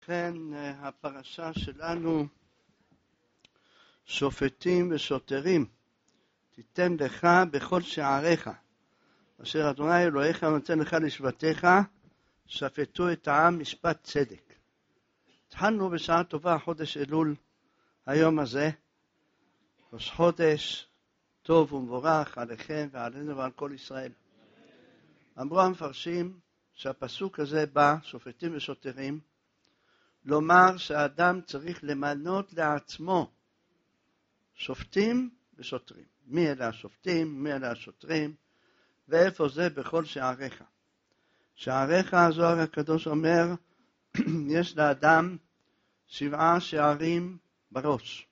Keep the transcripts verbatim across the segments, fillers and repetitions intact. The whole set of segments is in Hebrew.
כן, הפרשה שלנו, שופטים ושוטרים, תיתן לך בכל שעריך, אשר אדוני אלוהיך נותן לך לשבטיך, שפטו את העם משפט צדק. התחלנו בשעה טובה חודש אלול, היום הזה, ראש חודש טוב ומבורך עליכם ועלינו ועל כל ישראל. אמרו המפרשים שהפסוק הזה בא, שופטים ושוטרים, לומר שהאדם צריך למנות לעצמו שופטים ושוטרים. מי אלה השופטים, מי אלה השוטרים, ואיפה זה בכל שעריך. שעריך, הזוהר הקדוש אומר, יש לאדם שבעה שערים בראש,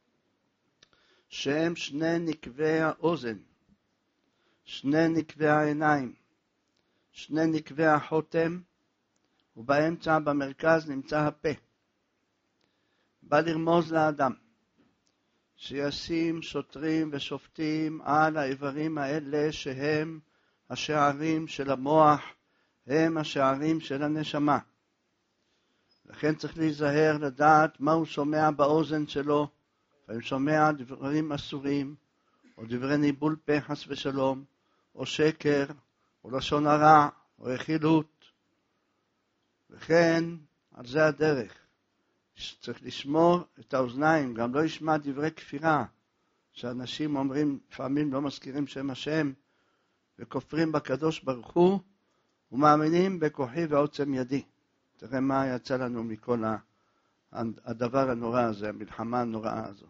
שהם שני נקבי האוזן, שני נקבי העיניים, שני נקבי החותם, ובאמצע במרכז נמצא הפה. בא לרמוז לאדם שישים שוטרים ושופטים על האיברים האלה שהם השערים של המוח, הם השערים של הנשמה. לכן צריך להיזהר לדעת מה הוא שומע באוזן שלו, ואם שומע דברים אסורים, או דברי ניבול פה חס ושלום, או שקר, או לשון הרע, או רכילות. וכן, על זה הדרך. צריך לשמור את האוזניים, גם לא ישמע דברי כפירה, שאנשים אומרים, לפעמים לא מזכירים שם השם, וכופרים בקדוש ברוך הוא, ומאמינים בכוחי ועוצם ידי. תראה מה יצא לנו מכל הדבר הנורא הזה, המלחמה הנוראה הזאת.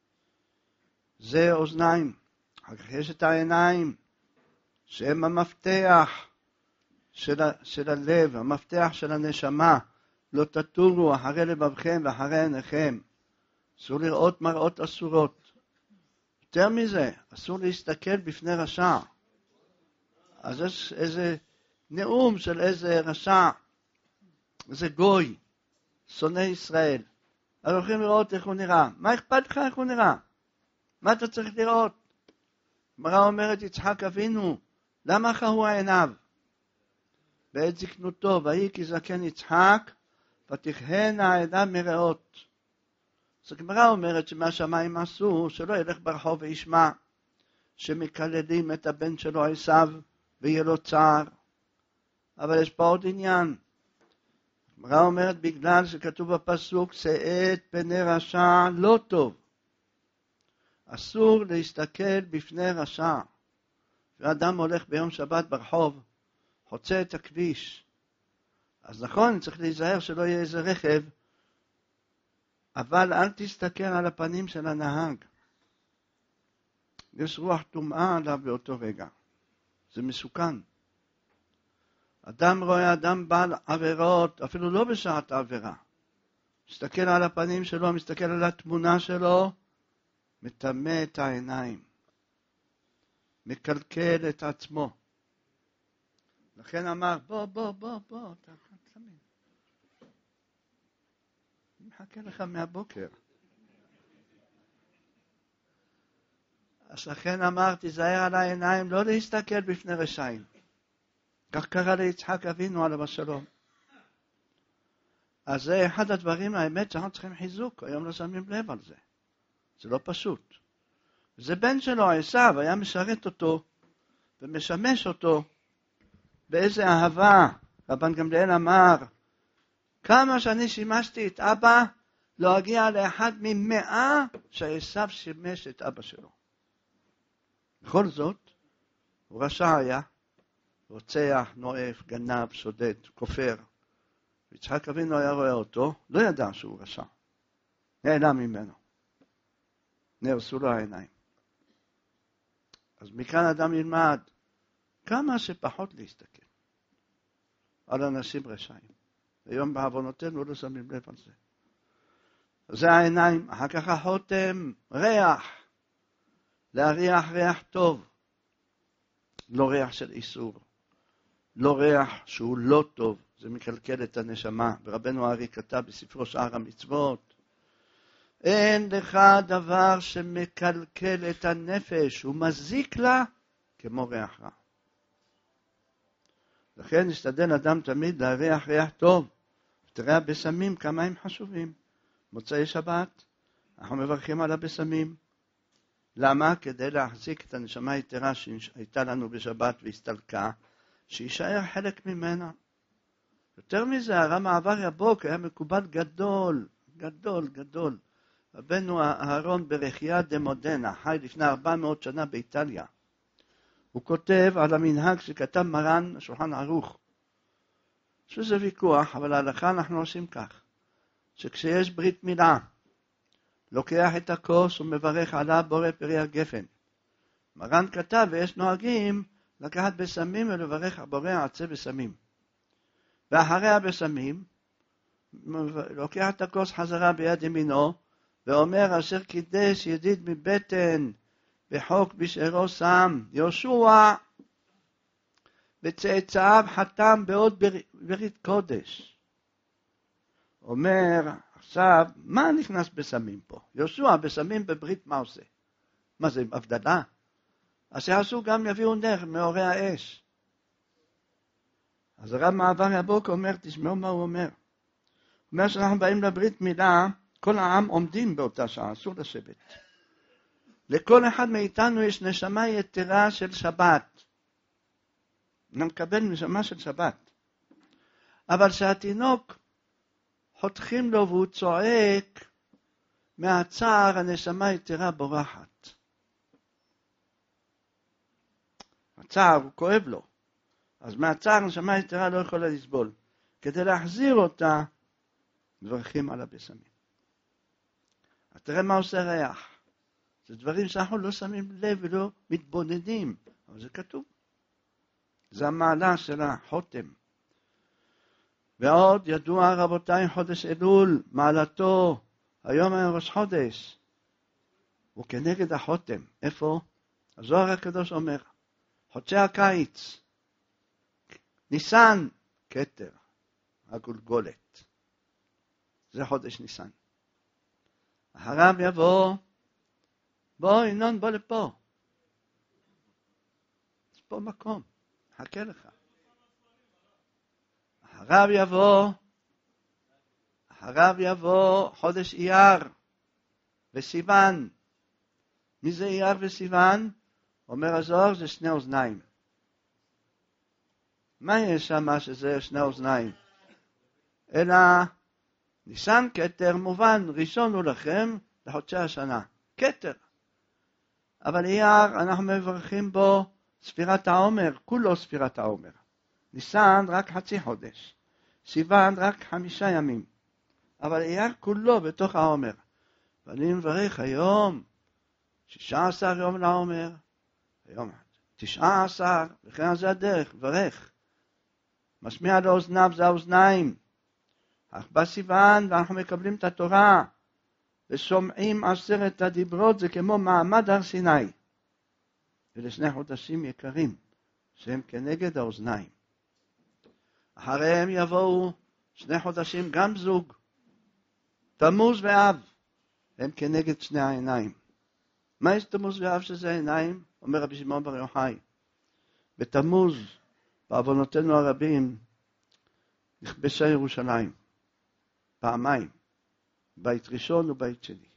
זה אוזניים. אחר כך יש את העיניים, שהם המפתח של, ה, של הלב, המפתח של הנשמה. לא תטורו אחרי לבבכם ואחרי עיניכם. אסור לראות מראות אסורות. יותר מזה, אסור להסתכל בפני רשע. אז יש איזה נאום של איזה רשע, איזה גוי, שונא ישראל. אז הולכים לראות איך הוא נראה. מה אכפת לך איך הוא נראה? מה אתה צריך לראות? גמרא אומרת יצחק אבינו, למה חהו עיניו? בעת זקנותו, ויהי כי זקן יצחק, ותכהנה העיניו מראות. אז הגמרא אומרת שמהשמיים עשו, שלא ילך ברחוב וישמע, שמקללים את הבן שלו עשיו, ויהיה לו צער. אבל יש פה עוד עניין. הגמרא אומרת בגלל שכתוב בפסוק, שאת פני רשע לא טוב. אסור להסתכל בפני רשע. ואדם הולך ביום שבת ברחוב, חוצה את הכביש. אז נכון, צריך להיזהר שלא יהיה איזה רכב, אבל אל תסתכל על הפנים של הנהג. יש רוח טומאה עליו באותו רגע. זה מסוכן. אדם רואה אדם בעל עבירות, אפילו לא בשעת העבירה. מסתכל על הפנים שלו, מסתכל על התמונה שלו, מטמא את העיניים. מקלקל את עצמו. לכן אמר, בוא, בוא, בוא, בוא, אתה תמיד. אני מחכה לך מהבוקר. אז לכן אמרתי, זהר על העיניים, לא להסתכל בפני רשעים. כך קרה ליצחק אבינו עליו השלום. אז זה אחד הדברים, האמת שאנחנו צריכים חיזוק, היום לא שמים לב על זה. זה לא פשוט. זה בן שלו, עשיו, היה משרת אותו, ומשמש אותו, באיזה אהבה. רבן גמליאל אמר, כמה שאני שימשתי את אבא, לא אגיע לאחד ממאה שעשיו שימש את אבא שלו. בכל זאת, הוא רשע היה, רוצח, נואף, גנב, שודד, כופר. יצחק אבינו היה רואה אותו, לא ידע שהוא רשע. נעלם ממנו. נהרסו לו העיניים. אז מכאן אדם ילמד, כמה שפחות להסתכל על אנשים רשעים. היום בעוונותינו לא שמים לב על זה. זה העיניים, אחר כך החותם, ריח. להריח ריח טוב. לא ריח של איסור. לא ריח שהוא לא טוב. זה מקלקל את הנשמה. ורבנו הארי כתב בספרו שאר המצוות, אין לך דבר שמקלקל את הנפש ומזיק לה כמו ריח רע. לכן נשתדל אדם תמיד להריח ריח טוב. תראה הבשמים כמה הם חשובים. מוצאי שבת, אנחנו מברכים על הבשמים. למה? כדי להחזיק את הנשמה היתרה שהייתה לנו בשבת והסתלקה, שישאר חלק ממנה. יותר מזה, הרב מעבר יבוק היה מקובל גדול, גדול, גדול. רבנו אהרון ברכיה דמודנה, חי לפני ארבע מאות שנה באיטליה. הוא כותב על המנהג שכתב מרן השולחן ערוך. שזה ויכוח, אבל ההלכה אנחנו עושים כך. שכשיש ברית מילה, לוקח את הכוס ומברך עליו בורא פרי הגפן. מרן כתב ויש נוהגים לקחת בשמים ולברך בורא עצי בשמים. ואחרי הבשמים, לוקח את הכוס חזרה ביד ימינו, ואומר אשר קידש ידיד מבטן, בחוק בשערו שם, יהושע, וצאצאיו חתם בעוד ברית קודש. אומר, עכשיו, מה נכנס בסמים פה? יהושע בסמים בברית מה עושה? מה זה, הבדלה? אז שעשו גם יביאו נר מאורי האש. אז הרב מעבר יבוק אומר, תשמעו מה הוא אומר. הוא אומר שאנחנו באים לברית מילה, כל העם עומדים באותה שעה, אסור לשבת. לכל אחד מאיתנו יש נשמה יתרה של שבת. נקבל נשמה של שבת. אבל שהתינוק חותכים לו והוא צועק, מהצער הנשמה יתרה בורחת. הצער הוא כואב לו. אז מהצער הנשמה יתרה לא יכולה לסבול. כדי להחזיר אותה, מברכים על הבשמים. אז תראה מה עושה ריח. זה דברים שאנחנו לא שמים לב ולא מתבוננים. אבל זה כתוב. זה המעלה של החותם. ועוד ידוע רבותיי חודש אלול, מעלתו, היום היה ראש חודש. הוא כנגד החותם. איפה? הזוהר הקדוש אומר, חודשי הקיץ, ניסן, כתר, הגולגולת. זה חודש ניסן. אחריו יבוא, בוא ינון, בוא לפה. יש פה מקום, חכה לך. אחריו יבוא, אחריו יבוא חודש אייר וסיוון. מי זה אייר וסיוון? אומר הזוהר, זה שני אוזניים. מה יש שם שזה שני אוזניים? אלא ניסן כתר מובן, ראשון הוא לכם לחודשי השנה. כתר. אבל אייר אנחנו מברכים בו ספירת העומר, כולו ספירת העומר. ניסן רק חצי חודש. סיוון רק חמישה ימים. אבל אייר כולו בתוך העומר. ואני מברך היום שישה עשר יום לעומר. היום תשעה עשר, וכן זה הדרך, ברך. משמיע לאוזניו זה האוזניים. אך בסיוון ואנחנו מקבלים את התורה. ושומעים עשרת הדיברות, זה כמו מעמד הר סיני. ולשני חודשים יקרים, שהם כנגד האוזניים. אחריהם יבואו שני חודשים גם זוג, תמוז ואב, הם כנגד שני העיניים. מה יש תמוז ואב שזה העיניים? אומר רבי שמעון בר יוחאי. בתמוז, בעוונותינו הרבים, נכבשה ירושלים, פעמיים, בית ראשון ובית שני.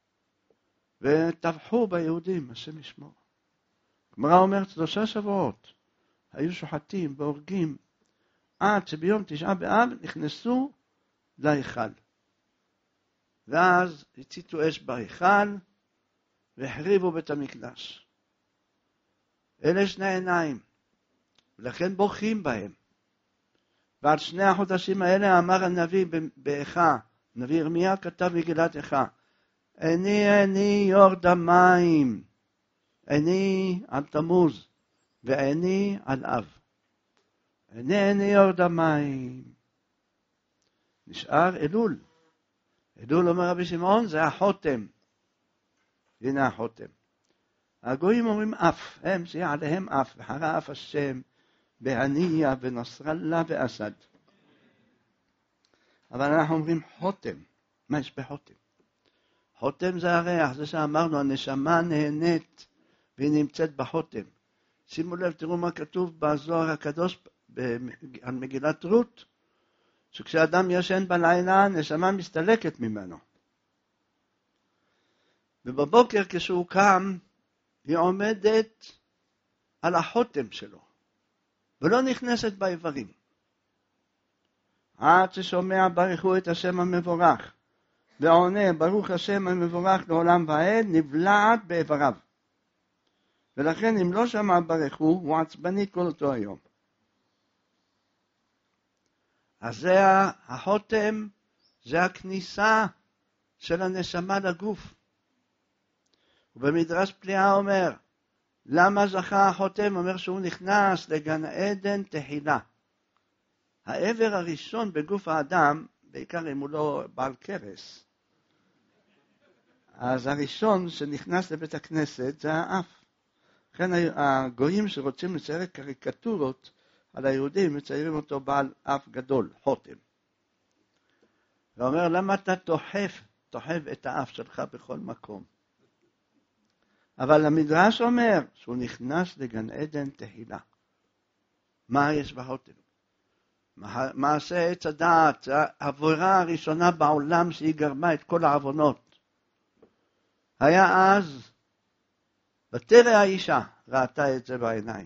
וטבחו ביהודים, השם ישמור. גמרא אומרת, שלושה שבועות, היו שוחטים והורגים, עד שביום תשעה באב נכנסו להיכל. ואז הציתו אש בהיכל, והחריבו בית המקדש. אלה שני עיניים, ולכן בוכים בהם. ועל שני החודשים האלה אמר הנביא באיכה, נביא ירמיה כתב מגילת איכה, עיני עיני יורד המים, עיני על תמוז, ועיני על אב. עיני עיני יורד המים. נשאר אלול. אלול אומר רבי שמעון, זה החותם. הנה החותם. הגויים אומרים אף, הם שיהיה עליהם אף, וחרה אף השם, בהניה ונסרלה ואסד. אבל אנחנו אומרים חותם. מה יש בחותם? חותם זה הריח, זה שאמרנו, הנשמה נהנית, והיא נמצאת בחותם. שימו לב, תראו מה כתוב בזוהר הקדוש, על מגילת רות, שכשאדם ישן בלילה, נשמה מסתלקת ממנו. ובבוקר כשהוא קם, היא עומדת על החותם שלו, ולא נכנסת באיברים. עד ששומע ברכו את השם המבורך, ועונה ברוך השם המבורך לעולם ועד, נבלעת באיבריו. ולכן אם לא שמע ברכו, הוא עצבני כל אותו היום. אז זה החותם, זה הכניסה של הנשמה לגוף. ובמדרש פליאה אומר, למה זכה החותם? אומר שהוא נכנס לגן עדן תחילה. העבר הראשון בגוף האדם, בעיקר אם הוא לא בעל קרס, אז הראשון שנכנס לבית הכנסת זה האף. לכן הגויים שרוצים לצייר קריקטורות על היהודים, מציירים אותו בעל אף גדול, חותם. ואומר, למה אתה תוחף, תוחף את האף שלך בכל מקום? אבל המדרש אומר שהוא נכנס לגן עדן תחילה. מה יש בחותם? מעשה עץ הדעת, העבירה הראשונה בעולם שהיא גרמה את כל העוונות. היה אז, ותרא האישה, ראתה את זה בעיניים.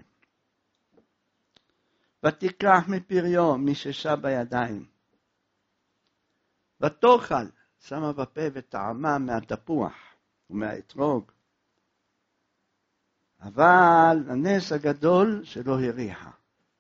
ותיקח מפריו מששה בידיים. ותאכל, שמה בפה וטעמה מהתפוח ומהאתרוג. אבל הנס הגדול שלא הריחה.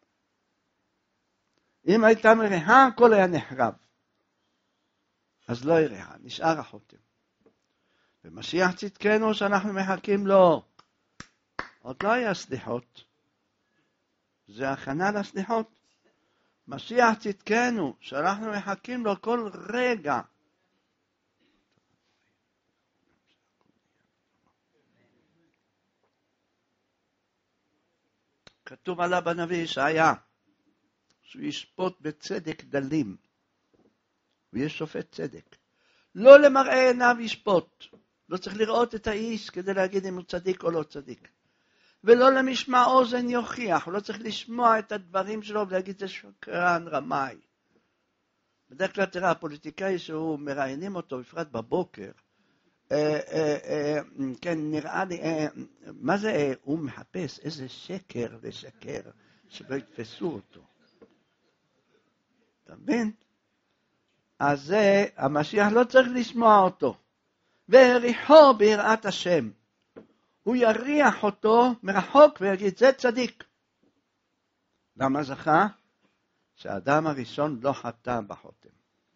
אם הייתה מריחה, הכל היה נחרב. אז לא הריחה, נשאר החותם. ומשיח צדקנו שאנחנו מחכים לו. עוד לא היה סליחות. זה הכנה לסליחות. משיח צדקנו שאנחנו מחכים לו כל רגע. כתוב עליו בנביא ישעיה, שהוא ישפוט בצדק דלים, ויש שופט צדק. לא למראה עיניו ישפוט, לא צריך לראות את האיש כדי להגיד אם הוא צדיק או לא צדיק. ולא למשמע אוזן יוכיח, הוא לא צריך לשמוע את הדברים שלו ולהגיד זה שקרן רמאי. בדרך כלל תראה, הפוליטיקאי שהוא מראיינים אותו, בפרט בבוקר, אה, אה, אה, כן, נראה לי, אה, מה זה, אה, הוא מחפש איזה שקר לשקר, שלא יתפסו אותו. אתה מבין? אז זה, המשיח לא צריך לשמוע אותו. והריחו ביראת השם. הוא יריח אותו מרחוק ויגיד, זה צדיק. למה זכה? שהאדם הראשון לא חטא בחותם.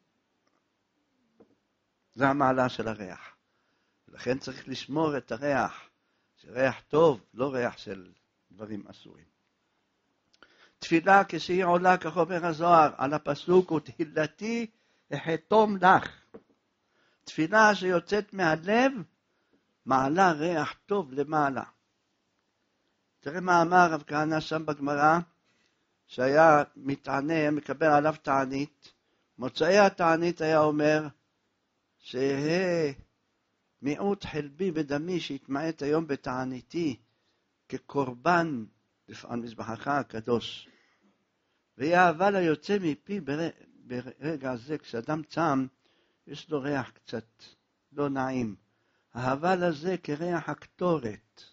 זה המעלה של הריח. לכן צריך לשמור את הריח. זה ריח טוב, לא ריח של דברים אסורים. תפילה כשהיא עולה, כך אומר הזוהר, על הפסוק, ותהילתי אחתום לך. תפילה שיוצאת מהלב, מעלה ריח טוב למעלה. תראה מה אמר רב כהנא שם בגמרא, שהיה מתענה, מקבל עליו תענית. מוצאי התענית היה אומר, שיהיה מיעוט חלבי ודמי שהתמעט היום בתעניתי, כקורבן על מזבחך הקדוש. ויהיה אבל היוצא מפי ברגע הזה, כשאדם צם, יש לו ריח קצת לא נעים. ההבל הזה כריח הקטורת.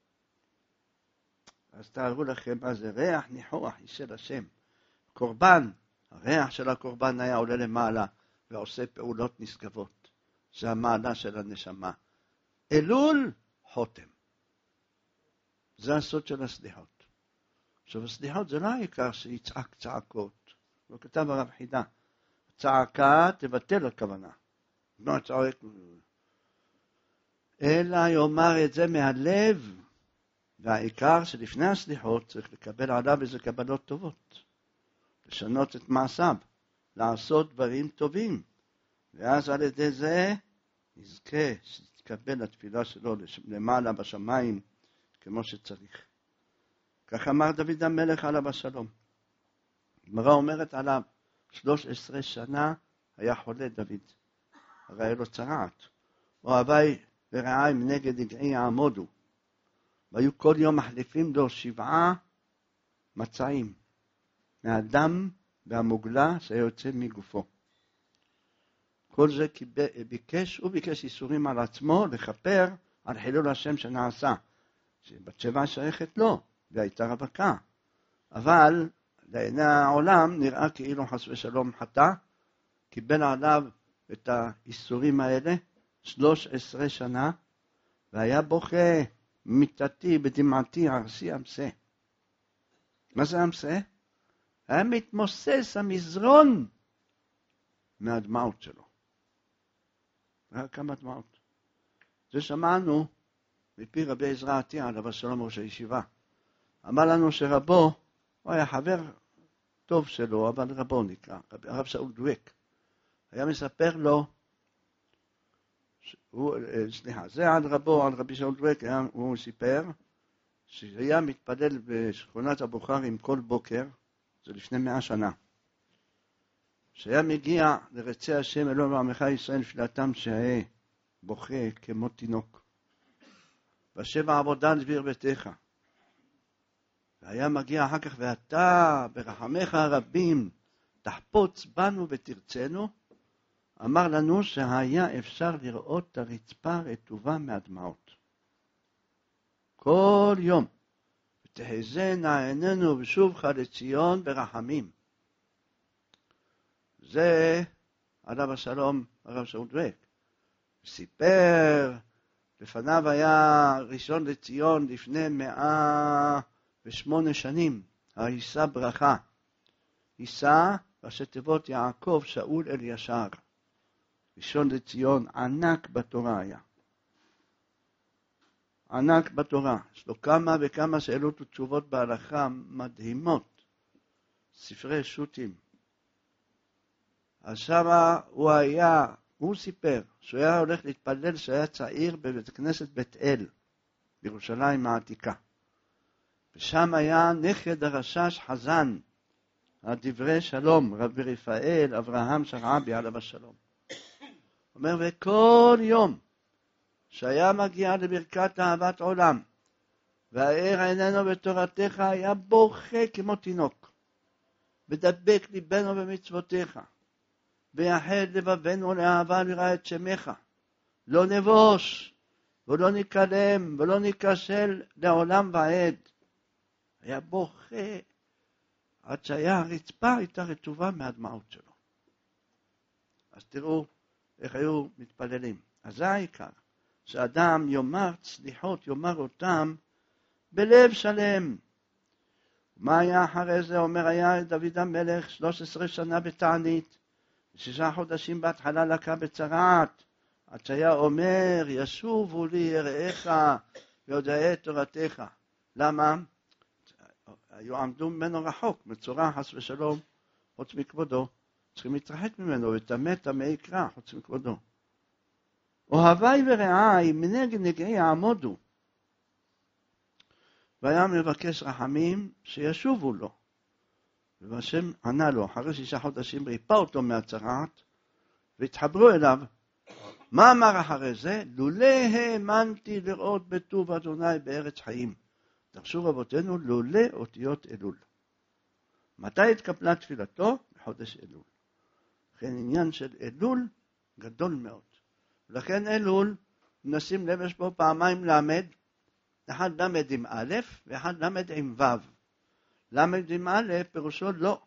אז תארו לכם מה זה ריח ניחוח של השם. קורבן, הריח של הקורבן היה עולה למעלה ועושה פעולות נשגבות. זה המעלה של הנשמה. אלול חותם. זה הסוד של הסליחות. עכשיו הסליחות זה לא העיקר שיצעק צעקות. לא כתב הרב חידה. צעקה תבטל הכוונה. לא צעק... אלא יאמר את זה מהלב, והעיקר שלפני הסליחות צריך לקבל עליו איזה קבלות טובות, לשנות את מעשיו, לעשות דברים טובים, ואז על ידי זה נזכה שתקבל התפילה שלו למעלה בשמיים כמו שצריך. כך אמר דוד המלך עליו השלום. הגמרא אומרת עליו, שלוש עשרה שנה היה חולה דוד, הרי היה לו צרעת, אוהבי ורעי מנגד יגעי יעמודו, והיו כל יום מחליפים לו שבעה מצעים, מהדם והמוגלה שהיה יוצא מגופו. כל זה ביקש, הוא ביקש איסורים על עצמו לכפר על חילול השם שנעשה, שבת שבע שייכת לו, והייתה רווקה. אבל לעיני העולם נראה כאילו חס ושלום חטא, קיבל עליו את האיסורים האלה שלוש עשרה שנה, והיה בוכה מיטתי בדמעתי ערסי אמסה. מה זה אמסה? היה מתמוסס המזרון מהדמעות שלו. היה כמה דמעות. זה שמענו מפי רבי עזרא עטיה, עליו השלום ראש הישיבה. אמר לנו שרבו, הוא היה חבר טוב שלו, אבל רבו נקרא, הרב שאול דוויק. היה מספר לו, הוא, סליחה, זה על רבו, על רבי שאול דוויק, הוא סיפר, שהיה מתפלל בשכונת הבוכרים כל בוקר, זה לפני מאה שנה. שהיה מגיע לרצי השם אלוהים ועמך ישראל נפילתם שהיה בוכה כמו תינוק. בשבע עבודה לדביר ביתך. והיה מגיע אחר כך, ואתה ברחמך הרבים תחפוץ בנו ותרצנו. אמר לנו שהיה אפשר לראות את הרצפה רטובה מהדמעות. כל יום. ותחזינה עינינו ושובך לציון ברחמים. זה עליו השלום הרב שאול דוויק. סיפר, לפניו היה ראשון לציון לפני מאה ושמונה שנים, הישא ברכה. הישא, ראשי תיבות יעקב שאול אל ישר. ראשון לציון ענק בתורה היה. ענק בתורה. יש לו כמה וכמה שאלות ותשובות בהלכה מדהימות. ספרי שו"תים. אז שמה הוא היה, הוא סיפר, שהוא היה הולך להתפלל שהיה צעיר בבית כנסת בית אל, בירושלים העתיקה. ושם היה נכד הרשש חזן, הדברי שלום, רבי רפאל, אברהם שרעבי עליו השלום. אומר, וכל יום שהיה מגיע לברכת אהבת עולם, והאר עינינו בתורתך, היה בוכה כמו תינוק, ודבק ליבנו במצוותיך, ויחד לבבנו לאהבה לראה את שמך. לא נבוש, ולא נקלם, ולא נקשל לעולם ועד. היה בוכה, עד שהיה הרצפה הייתה רטובה מהדמעות שלו. אז תראו איך היו מתפללים. אז זה העיקר, שאדם יאמר צליחות, יאמר אותם בלב שלם. מה היה אחרי זה? אומר, היה דוד המלך שלוש עשרה שנה בתענית, שישה חודשים בהתחלה לקה בצרעת, עד שהיה אומר, ישובו לי יראיך ויודעי תורתך. למה? היו עמדו ממנו רחוק, מצורע חס ושלום, חוץ מכבודו. צריכים להתרחק ממנו, וטמא טמא יקרא, חוץ מכבודו. אוהבי ורעי מנגד נגעי יעמודו. והיה מבקש רחמים שישובו לו. והשם ענה לו, אחרי שישה חודשים ריפא אותו מהצרעת, והתחברו אליו. מה אמר אחרי זה? לולא האמנתי לראות בטוב אדוני בארץ חיים. דרשו רבותינו, לולא אותיות אלול. מתי התקבלה תפילתו? בחודש אלול. לכן עניין של אלול גדול מאוד. לכן אלול, נשים לב, יש בו פעמיים למד, אחד למד עם א' ואחד למד עם ו'. למד עם א' פירושו לא.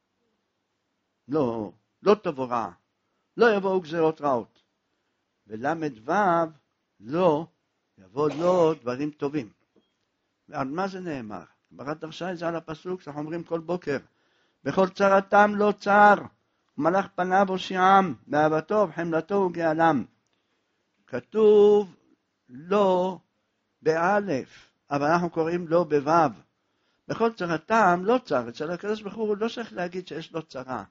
לא, לא תבוא רעה. לא יבואו גזירות רעות. ולמד ו' לא, יבוא לא דברים טובים. ועל מה זה נאמר? הגמרא דרשה את זה על הפסוק שאנחנו אומרים כל בוקר. בכל צרתם לא צר, ומלך פניו הושיעם, באהבתו ובחמלתו וגאלם. כתוב לא באלף, אבל אנחנו קוראים לא בוו. בכל צרתם לא צר, אצל הקדוש ברוך הוא לא צריך להגיד שיש לו צרה.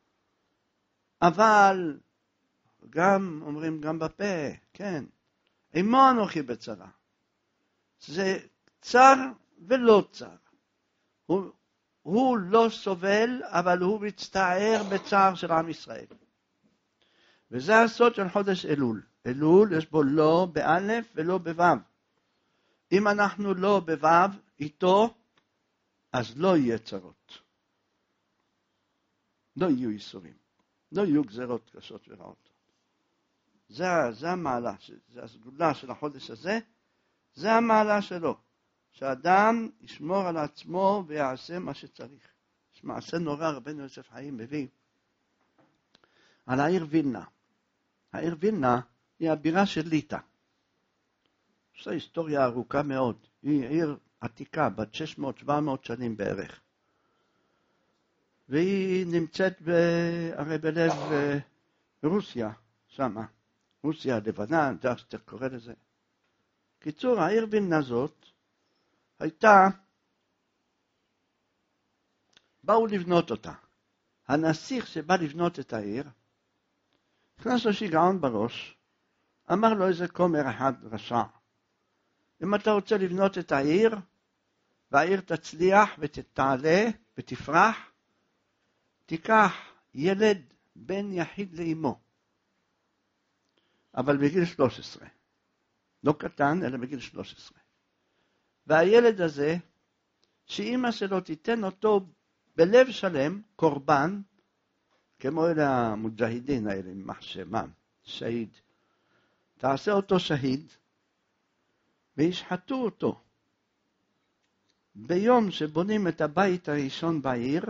אבל גם אומרים גם בפה, כן, עמו אנוכי בצרה. זה צר ולא צר. הוא, הוא לא סובל, אבל הוא מצטער בצער של עם ישראל. וזה הסוד של חודש אלול. אלול יש בו לא באלף ולא בוו. אם אנחנו לא בוו איתו, אז לא יהיה צרות. לא יהיו ייסורים, לא יהיו גזרות קשות ורעות. זה, זה המעלה, זה הסגולה של החודש הזה, זה המעלה שלו, שאדם ישמור על עצמו ויעשה מה שצריך. יש מעשה נורא, רבנו יוסף חיים מביא, על העיר וילנה. העיר וילנה היא הבירה של ליטא. יש לה היסטוריה ארוכה מאוד, היא עיר עתיקה, בת שש מאות שבע מאות שנים בערך. והיא נמצאת ב... הרי בלב רוסיה, שמה. רוסיה הלבנה, זה איך שאתה קורא לזה. קיצור, העיר וילנה זאת הייתה, באו לבנות אותה. הנסיך שבא לבנות את העיר, הכנס לו שיגעון בראש, אמר לו איזה כומר אחד רשע, אם אתה רוצה לבנות את העיר, והעיר תצליח ותתעלה ותפרח, תיקח ילד בן יחיד לאמו, אבל בגיל שלוש עשרה. לא קטן, אלא בגיל שלוש עשרה. והילד הזה, שאמא שלו תיתן אותו בלב שלם, קורבן, כמו אלה המוג'הידין האלה, מחשמם, שהיד. תעשה אותו שהיד, וישחטו אותו. ביום שבונים את הבית הראשון בעיר,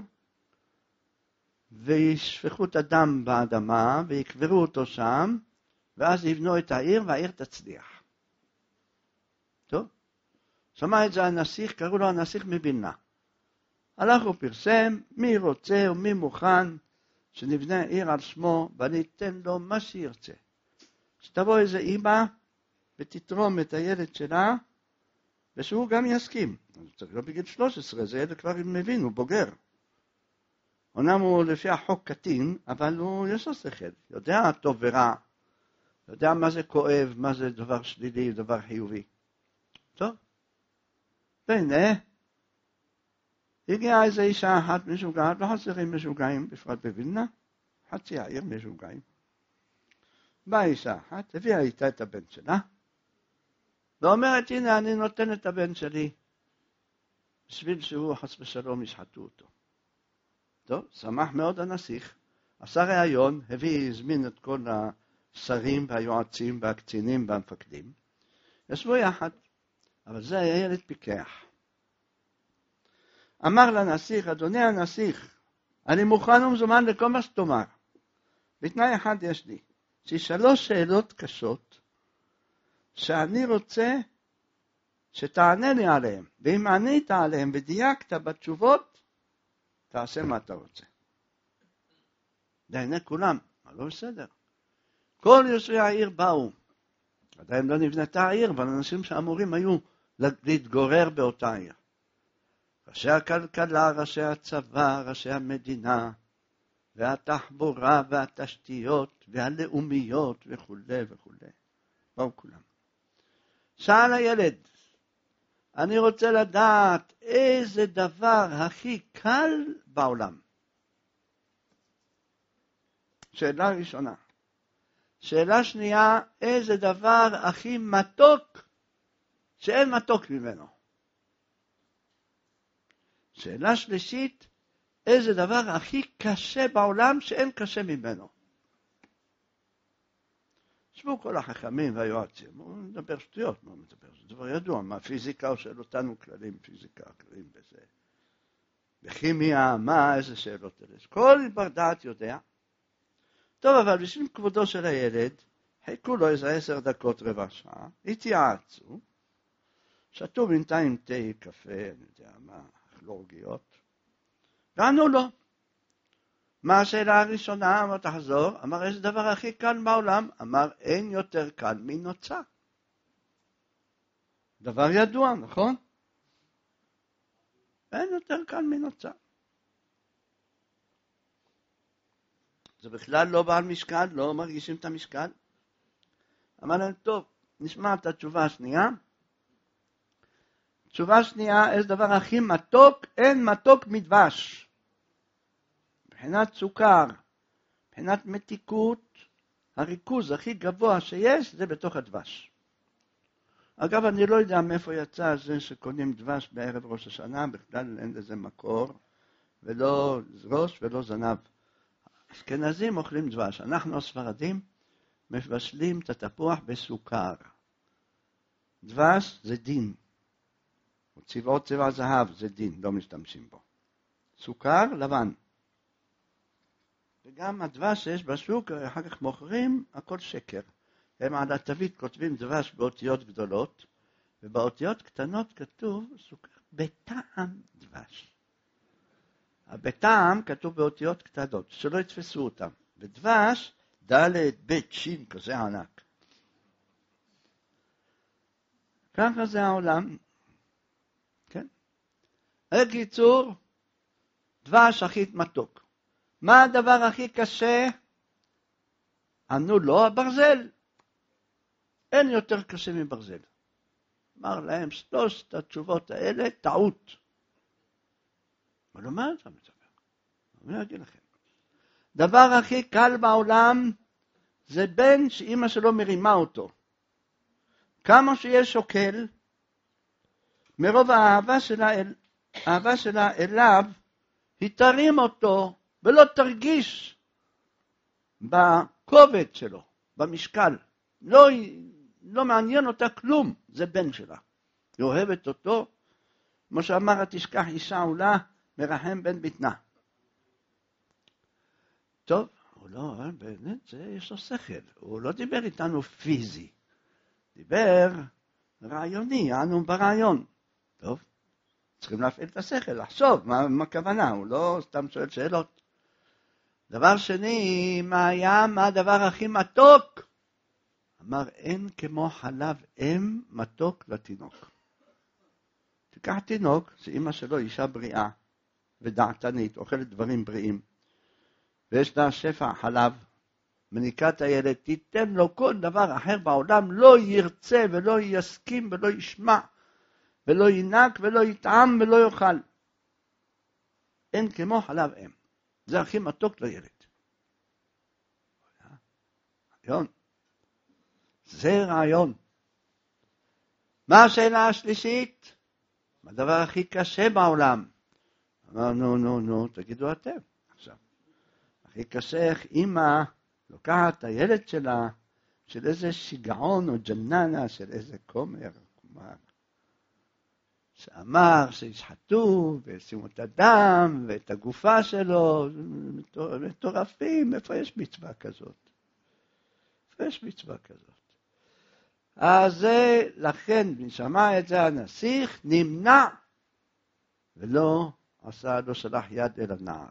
וישפכו את הדם באדמה, ויקברו אותו שם, ואז יבנו את העיר, והעיר תצליח. טוב? שמע את זה הנסיך, קראו לו הנסיך מווילנה. הלך ופרסם, מי רוצה ומי מוכן שנבנה עיר על שמו, ואני אתן לו מה שירצה. שתבוא איזה אמא, ותתרום את הילד שלה, ושהוא גם יסכים. צריך לא בגיל שלוש עשרה, זה ילד כבר מבין, הוא בוגר. אומנם הוא לפי החוק קטין, אבל הוא יש לו שכל, יודע טוב ורע, יודע מה זה כואב, מה זה דבר שלילי, דבר חיובי. טוב? והנה, הגיעה איזו אישה אחת משוגעת, לא חסרים משוגעים, בפרט בווילנה, חצי העיר משוגעים. באה אישה אחת, הביאה איתה את הבן שלה, ואומרת, הנה אני נותן את הבן שלי, בשביל שהוא חס ושלום ישחטו אותו. טוב, שמח מאוד הנסיך, עשה ראיון, הביא, הזמין את כל השרים והיועצים והקצינים והמפקדים, ישבו יחד, אבל זה היה ילד פיקח. אמר לנסיך, אדוני הנסיך, אני מוכן ומזומן לכל מה שתאמר. בתנאי אחד יש לי, ששלוש שאלות קשות, שאני רוצה שתענה לי עליהן, ואם ענית עליהן ודייקת בתשובות, תעשה מה אתה רוצה. לעיני כולם, אבל לא בסדר. כל יושבי העיר באו, עדיין לא נבנתה העיר, אבל אנשים שאמורים היו להתגורר באותה עיר. ראשי הכלכלה, ראשי הצבא, ראשי המדינה, והתחבורה והתשתיות והלאומיות וכו' וכו'. באו כולם. שאל הילד, אני רוצה לדעת איזה דבר הכי קל בעולם. שאלה ראשונה. שאלה שנייה, איזה דבר הכי מתוק שאין מתוק ממנו. שאלה שלישית, איזה דבר הכי קשה בעולם שאין קשה ממנו. שבו כל החכמים והיועצים, הוא מדבר שטויות, מה הוא מדבר? זה דבר ידוע, מה פיזיקה הוא שואל אותנו כללים, פיזיקה, כללים בזה. בכימיה, מה, איזה שאלות אלה. כל בר דעת יודע. טוב, אבל בשביל כבודו של הילד, חיכו לו איזה עשר דקות רבע שעה, התייעצו, שתו בינתיים תה, קפה, אני יודע מה, אכלו עוגיות, וענו לו. מה השאלה הראשונה? אמר תחזור, אמר איזה דבר הכי קל בעולם? אמר אין יותר קל מנוצה. דבר ידוע, נכון? אין יותר קל מנוצה. זה בכלל לא בעל משקל, לא מרגישים את המשקל. אמר להם, טוב, נשמע את התשובה השנייה. תשובה שנייה, איזה דבר הכי מתוק? אין מתוק מדבש. מבחינת סוכר, מבחינת מתיקות, הריכוז הכי גבוה שיש זה בתוך הדבש. אגב, אני לא יודע מאיפה יצא זה שקונים דבש בערב ראש השנה, בכלל אין לזה מקור, ולא ראש ולא זנב. אשכנזים אוכלים דבש, אנחנו הספרדים מבשלים את התפוח בסוכר. דבש זה דין, צבעו צבע זהב זה דין, לא משתמשים בו. סוכר לבן. וגם הדבש שיש בשוק, אחר כך מוכרים, הכל שקר. הם על התווית כותבים דבש באותיות גדולות, ובאותיות קטנות כתוב סוכר בטעם דבש. בטעם כתוב באותיות קטנות, שלא יתפסו אותם. בדבש, ד' ב' שין, כזה ענק. ככה זה העולם. כן? בקיצור, דבש הכי מתוק. מה הדבר הכי קשה? ענו לו הברזל. אין יותר קשה מברזל. אמר להם שלושת התשובות האלה, טעות. אבל לא מה אתה מדבר? אני אגיד לכם. דבר הכי קל בעולם זה בן שאמא שלו מרימה אותו. כמה שיש שוקל, מרוב האהבה שלה, אל, האהבה שלה אליו, היא תרים אותו ולא תרגיש בכובד שלו, במשקל. לא, לא מעניין אותה כלום, זה בן שלה. היא אוהבת אותו, כמו שאמר, תשכח אישה עולה, מרחם בן בטנה. טוב, הוא לא, באמת, זה יש לו שכל. הוא לא דיבר איתנו פיזי. דיבר רעיוני, אנו ברעיון. טוב, צריכים להפעיל את השכל, לחשוב, מה, מה הכוונה? הוא לא סתם שואל שאלות. דבר שני, מה היה, מה הדבר הכי מתוק? אמר, אין כמו חלב אם מתוק לתינוק. תיקח תינוק, שאמא שלו אישה בריאה ודעתנית, אוכלת דברים בריאים, ויש לה שפע חלב, מניקת הילד, תיתן לו כל דבר אחר בעולם, לא ירצה ולא יסכים ולא ישמע, ולא ינק ולא יטעם ולא יאכל. אין כמו חלב אם. זה הכי מתוק לילד. רעיון. זה רעיון. מה השאלה השלישית? מה הדבר הכי קשה בעולם? אמר, נו, נו, נו, תגידו אתם. עכשיו, הכי קשה איך אמא לוקחת את הילד שלה, של איזה שיגעון או ג'ננה, של איזה כומר, כלומר, שאמר שישחטו וישימו את הדם ואת הגופה שלו, מטורפים, איפה יש מצווה כזאת? איפה יש מצווה כזאת? אז זה, לכן, נשמע את זה הנסיך, נמנע, ולא עשה, לא שלח יד אל הנער.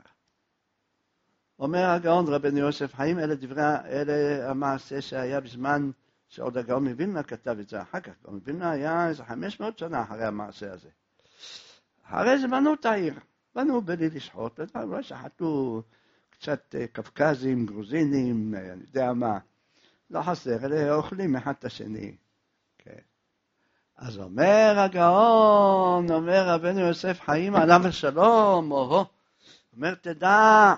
אומר הגאון רבנו יוסף חיים, אלה דברי, אלה המעשה שהיה בזמן שעוד הגאון מווילנה כתב את זה אחר כך. הגאון מווילנה היה איזה חמש מאות שנה אחרי המעשה הזה. אחרי זה בנו את העיר, בנו בלי לשחוט, לא שחטו קצת קפקזים, גרוזינים, אני יודע מה, לא חסר, אלה אוכלים אחד את השני. כן. אז אומר הגאון, אומר רבנו יוסף חיים עליו השלום, או, אומר תדע,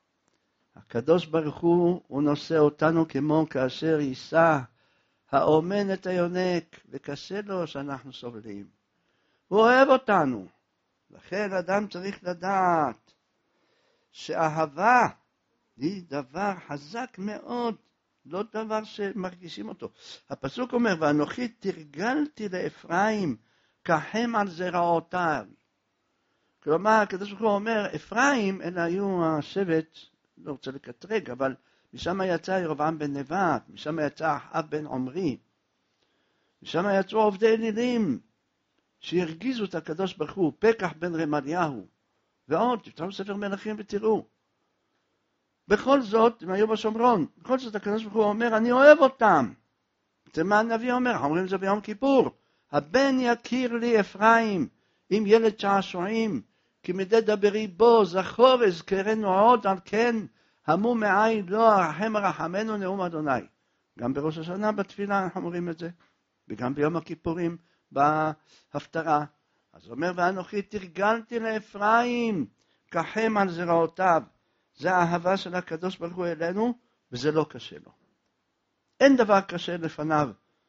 הקדוש ברוך הוא, הוא נושא אותנו כמו כאשר יישא האומן את היונק, וקשה לו שאנחנו סובלים. הוא אוהב אותנו. לכן אדם צריך לדעת שאהבה היא דבר חזק מאוד, לא דבר שמרגישים אותו. הפסוק אומר, ואנוכי תרגלתי לאפרים כחם על זרעותיו. כלומר, הקדוש ברוך הוא אומר, אפרים, אלה היו השבט, לא רוצה לקטרג, אבל משם יצא ירבעם בן נבט, משם יצא אחאב בן עמרי, משם יצאו עובדי אלילים, שהרגיזו את הקדוש ברוך הוא, פקח בן רמליהו, ועוד, תפתחו ספר מלכים ותראו. בכל זאת, הם היו בשומרון, בכל זאת הקדוש ברוך הוא אומר, אני אוהב אותם. זה מה הנביא אומר, אומרים זה ביום כיפור, הבן יכיר לי אפרים, עם ילד שעשועים, כי מדי דברי בו, זכור אזכרנו עוד, על כן, המו מעי לא הרחם הרחמנו נאום אדוני. גם בראש השנה בתפילה אנחנו אומרים את זה, וגם ביום הכיפורים בהפטרה. אז הוא אומר, ואנוכי תרגלתי לאפרים, כחם על זרעותיו. זה האהבה של הקדוש ברוך הוא אלינו, וזה לא קשה לו. אין דבר קשה לפניו,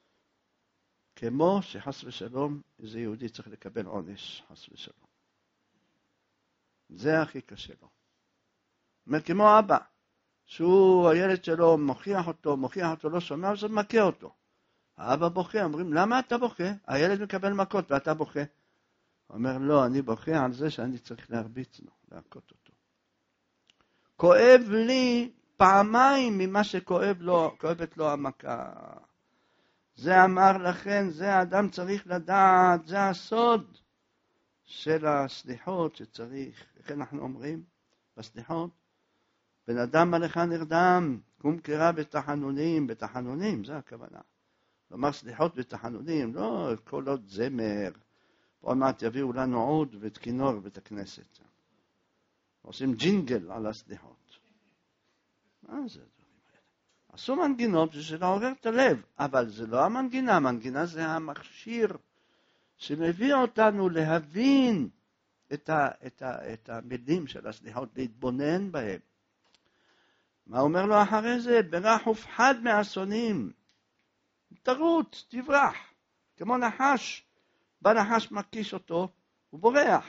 כמו שחס ושלום, איזה יהודי צריך לקבל עונש, חס ושלום. זה הכי קשה לו. אומר, כמו אבא, שהוא, הילד שלו מוכיח אותו, מוכיח אותו, לא שומע, אז מכה אותו. האבא בוכה, אומרים, למה אתה בוכה? הילד מקבל מכות ואתה בוכה. הוא אומר, לא, אני בוכה על זה שאני צריך להרביץ לו, להכות אותו. כואב לי פעמיים ממה שכואב לו, כואבת לו המכה. זה אמר לכן, זה האדם צריך לדעת, זה הסוד של הסליחות שצריך. לכן אנחנו אומרים, בסליחות, בן אדם מלאך נרדם, קום קרא בתחנונים, בתחנונים, זה הכוונה. לומר סליחות בתחנונים, לא כל עוד זמר, עוד מעט יביאו לנו עוד וכינור בית הכנסת. עושים ג'ינגל על הסליחות. מה זה הדברים האלה? עשו מנגינות בשביל לעורר את הלב, אבל זה לא המנגינה, המנגינה זה המכשיר שמביא אותנו להבין את, ה, את, ה, את המילים של הסליחות, להתבונן בהם. מה אומר לו אחרי זה? ברח ופחד מאסונים. תרוץ, תברח, כמו נחש. בא נחש מקיש אותו, הוא בורח.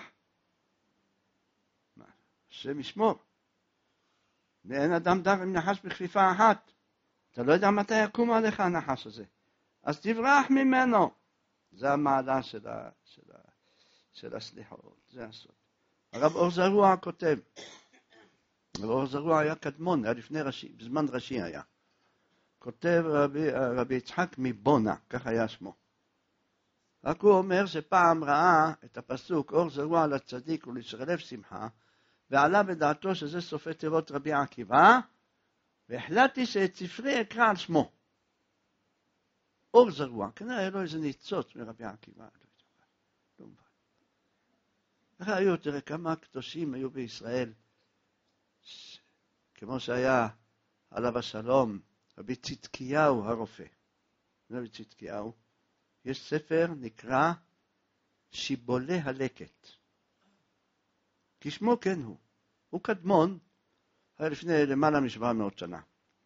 מה? השם ישמור. ואין אדם דר עם נחש בכפיפה אחת. אתה לא יודע מתי יקום עליך הנחש הזה. אז תברח ממנו. זה המעלה של, ה, של, ה, של הסליחות. זה הסוד. הרב אור זרוע כותב. הרב אור זרוע היה קדמון, היה לפני רש"י, בזמן רש"י היה. כותב רבי, רבי יצחק מבונה, כך היה שמו. רק הוא אומר שפעם ראה את הפסוק אור זרוע לצדיק ולשרלב שמחה, ועלה בדעתו שזה סופי תיבות רבי עקיבא, והחלטתי שאת ספרי אקרא על שמו. אור זרוע, כנראה היה לו איזה ניצוץ מרבי עקיבא. לא מובן. איך היו, תראה כמה קדושים היו בישראל, כמו שהיה עליו השלום, רבי צדקיהו הרופא. רבי צדקיהו, יש ספר נקרא שיבולי הלקט. כשמו כן הוא. הוא קדמון, היה לפני למעלה משבע מאות שנה.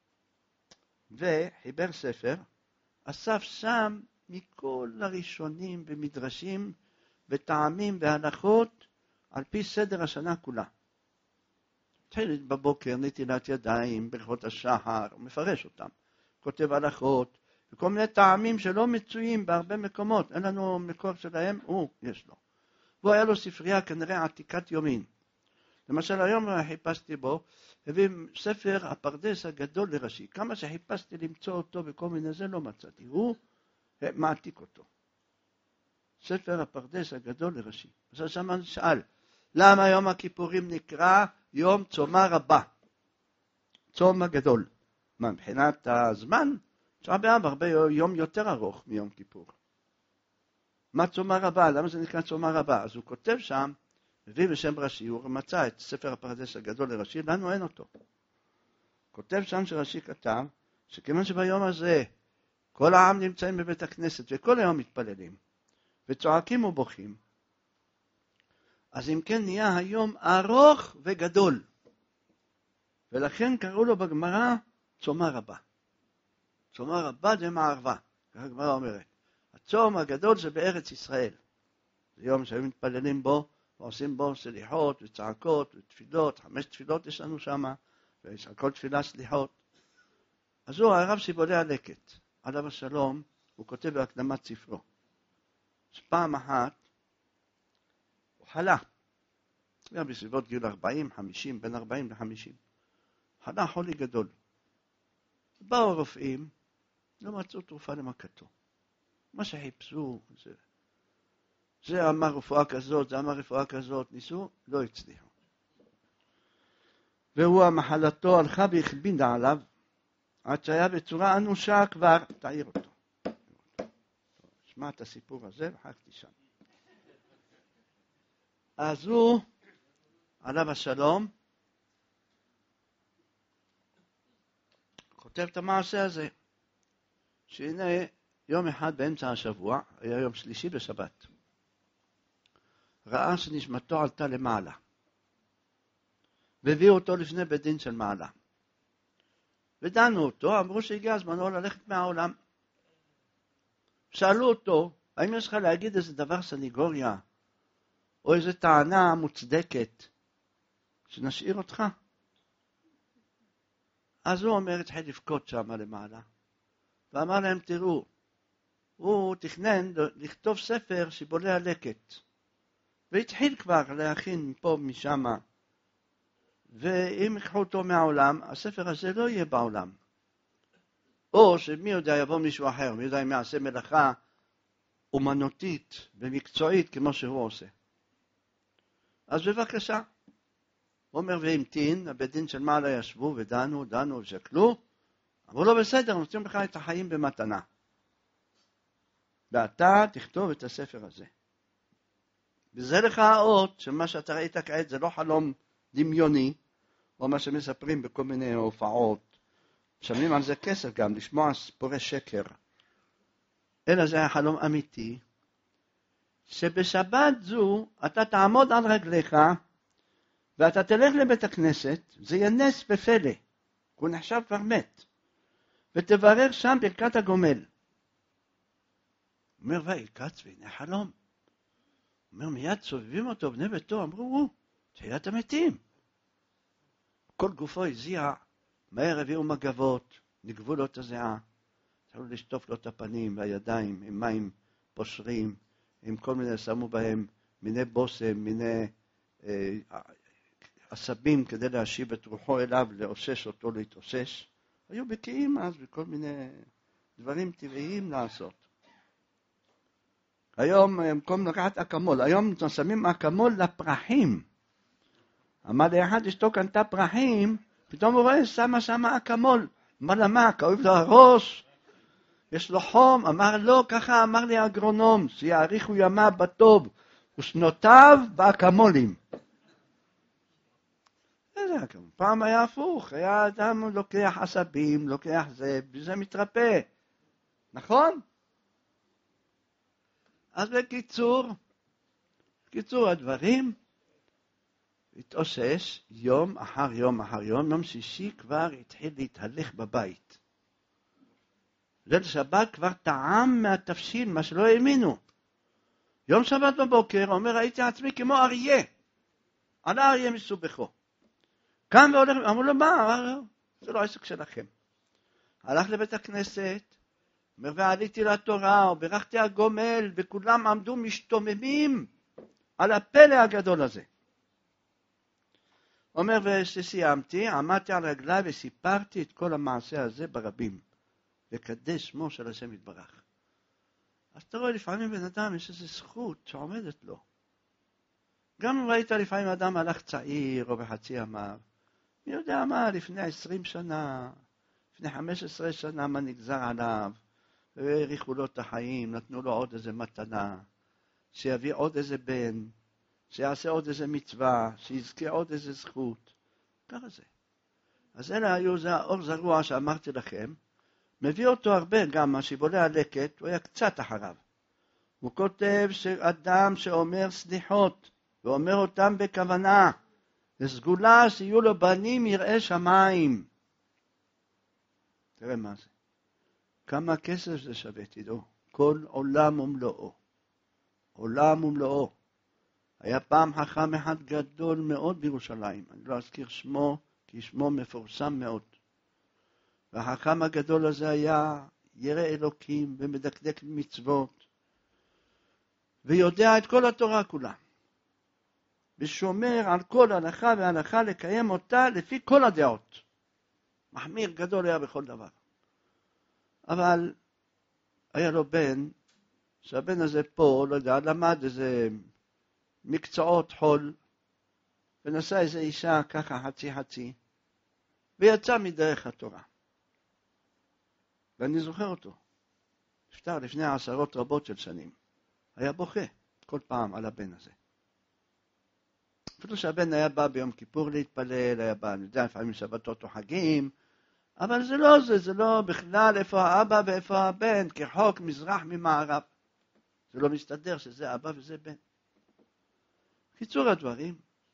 וחיבר ספר, אסף שם מכל הראשונים במדרשים וטעמים והלכות על פי סדר השנה כולה. תחילת בבוקר, נטילת ידיים, ברכות השחר, הוא מפרש אותם. כותב הלכות, וכל מיני טעמים שלא מצויים בהרבה מקומות. אין לנו מקור שלהם, הוא, יש לו. והוא היה לו ספרייה כנראה עתיקת יומין. למשל היום חיפשתי בו, הביא ספר הפרדס הגדול לרש"י. כמה שחיפשתי למצוא אותו בכל מיני זה לא מצאתי. הוא מעתיק אותו. ספר הפרדס הגדול לרש"י. אז שם שאל, למה יום הכיפורים נקרא יום צומה רבה? צום הגדול. מה, מבחינת הזמן? תשעה באב הרבה יום יותר ארוך מיום כיפור. מה צומה רבה? למה זה נקרא צומה רבה? אז הוא כותב שם, הביא בשם רש"י, הוא מצא את ספר הפרדס הגדול לרש"י, לנו אין אותו. כותב שם שרש"י כתב, שכיוון שביום הזה כל העם נמצאים בבית הכנסת וכל היום מתפללים, וצועקים ובוכים, אז אם כן נהיה היום ארוך וגדול. ולכן קראו לו בגמרא צומה רבה. צומה רבה זה מערבה, כך הגמרא אומרת. הצום הגדול זה בארץ ישראל. זה יום שהיו מתפללים בו, ועושים בו סליחות וצעקות ותפילות, חמש תפילות יש לנו שם, ויש על כל תפילה סליחות. אז הוא הרב שיבולי הלקט, עליו השלום, הוא כותב בהקדמת ספרו. אז פעם אחת, הוא חלה. היה בסביבות גיל ארבעים, חמישים, בין ארבעים לחמישים. חלה חולי גדול. באו הרופאים, לא מצאו תרופה למכתו. מה שחיפשו, זה, זה אמר רפואה כזאת, זה אמר רפואה כזאת, ניסו, לא הצליחו. והוא המחלתו הלכה והכבידה עליו, עד שהיה בצורה אנושה כבר, תעיר אותו. שמע את הסיפור הזה וחכתי שם. אז הוא, עליו השלום, כותב את המעשה הזה, שהנה יום אחד באמצע השבוע, היה יום שלישי בשבת, ראה שנשמתו עלתה למעלה, והביאו אותו לפני בית דין של מעלה. ודנו אותו, אמרו שהגיע הזמנו ללכת מהעולם. שאלו אותו, האם יש לך להגיד איזה דבר סניגוריה, או איזו טענה מוצדקת, שנשאיר אותך? אז הוא אומר, התחיל לבכות שם למעלה, ואמר להם, תראו, הוא תכנן לכתוב ספר שיבולי הלקט, והתחיל כבר להכין פה משם, ואם יקחו אותו מהעולם, הספר הזה לא יהיה בעולם. או שמי יודע, יבוא מישהו אחר, מי יודע אם יעשה מלאכה אומנותית ומקצועית כמו שהוא עושה. אז בבקשה. הוא אומר והמתין, הבית דין של מעלה ישבו ודנו, דנו ושקלו, אמרו לו בסדר, נותנים לך את החיים במתנה. ואתה תכתוב את הספר הזה. וזה לך האות שמה שאתה ראית כעת זה לא חלום דמיוני, או מה שמספרים בכל מיני הופעות. משלמים על זה כסף גם, לשמוע סיפורי שקר. אלא זה היה חלום אמיתי, שבשבת זו אתה תעמוד על רגליך, ואתה תלך לבית הכנסת, זה יהיה נס בפלא, הוא נחשב כבר מת, ותברר שם ברכת הגומל. אומר ויקץ והנה חלום. אומר מיד סובבים אותו בני ביתו, אמרו הוא, תחיית המתים. כל גופו הזיע, מהר הביאו מגבות, נגבו לו את הזיעה, התחילו לשטוף לו את הפנים והידיים עם מים פושרים, עם כל מיני, שמו בהם מיני בושם, מיני אה, עשבים כדי להשיב את רוחו אליו, לאושש אותו להתאושש. היו בקיאים אז בכל מיני דברים טבעיים לעשות. היום, במקום לקחת אקמול, היום שמים אקמול לפרחים. אמר לאחד אשתו קנתה פרחים, פתאום הוא רואה שמה שמה אקמול. אמר לה מה, כאוב לו הראש, יש לו חום. אמר לא, ככה אמר לי האגרונום, שיעריכו ימה בטוב ושנותיו באקמולים. איזה אקמול? פעם היה הפוך, היה אדם לוקח עשבים, לוקח זה, וזה מתרפא. נכון? אז בקיצור, בקיצור הדברים, התאושש יום אחר יום אחר יום, יום שישי כבר התחיל להתהלך בבית. ליל שבת כבר טעם מהתפשיל, מה שלא האמינו. יום שבת בבוקר, אומר, ראיתי עצמי כמו אריה, על האריה מסובכו. קם והולך, אמרו לו, מה? אמר, זה לא עסק שלכם. הלך לבית הכנסת, אומר, ועליתי לתורה, וברכתי הגומל, וכולם עמדו משתוממים על הפלא הגדול הזה. אומר, ושסיימתי, עמדתי על רגליי וסיפרתי את כל המעשה הזה ברבים, וקדש שמו של השם יתברך. אז אתה רואה, לפעמים בן אדם יש איזו זכות שעומדת לו. גם אם ראית לפעמים אדם הלך צעיר או בחצי ימיו, מי יודע מה, לפני עשרים שנה, לפני חמש עשרה שנה, מה נגזר עליו, והאריכו לו את החיים, נתנו לו עוד איזה מתנה, שיביא עוד איזה בן, שיעשה עוד איזה מצווה, שיזכה עוד איזה זכות. ככה זה. אז אלה היו, זה האור זרוע שאמרתי לכם, מביא אותו הרבה גם, השיבולי הלקט, הוא היה קצת אחריו. הוא כותב שאדם שאומר סליחות, ואומר אותם בכוונה, וסגולה שיהיו לו בנים יראי שמיים. תראה מה זה. כמה כסף זה שווה, תדעו. כל עולם ומלואו. עולם ומלואו. היה פעם חכם אחד גדול מאוד בירושלים. אני לא אזכיר שמו, כי שמו מפורסם מאוד. והחכם הגדול הזה היה ירא אלוקים ומדקדק מצוות. ויודע את כל התורה כולה. ושומר על כל הלכה והלכה לקיים אותה לפי כל הדעות. מחמיר גדול היה בכל דבר. אבל היה לו בן, שהבן הזה פה, לא יודע, למד איזה מקצועות חול, ונשא איזה אישה ככה חצי חצי, ויצא מדרך התורה. ואני זוכר אותו. נפטר לפני עשרות רבות של שנים. היה בוכה כל פעם על הבן הזה. אפילו שהבן היה בא ביום כיפור להתפלל, היה בא, אני יודע, לפעמים שבתות או חגים, אבל זה לא זה, זה לא בכלל איפה האבא ואיפה הבן, כחוק מזרח ממערב. זה לא מסתדר שזה אבא וזה בן. קיצור הדברים,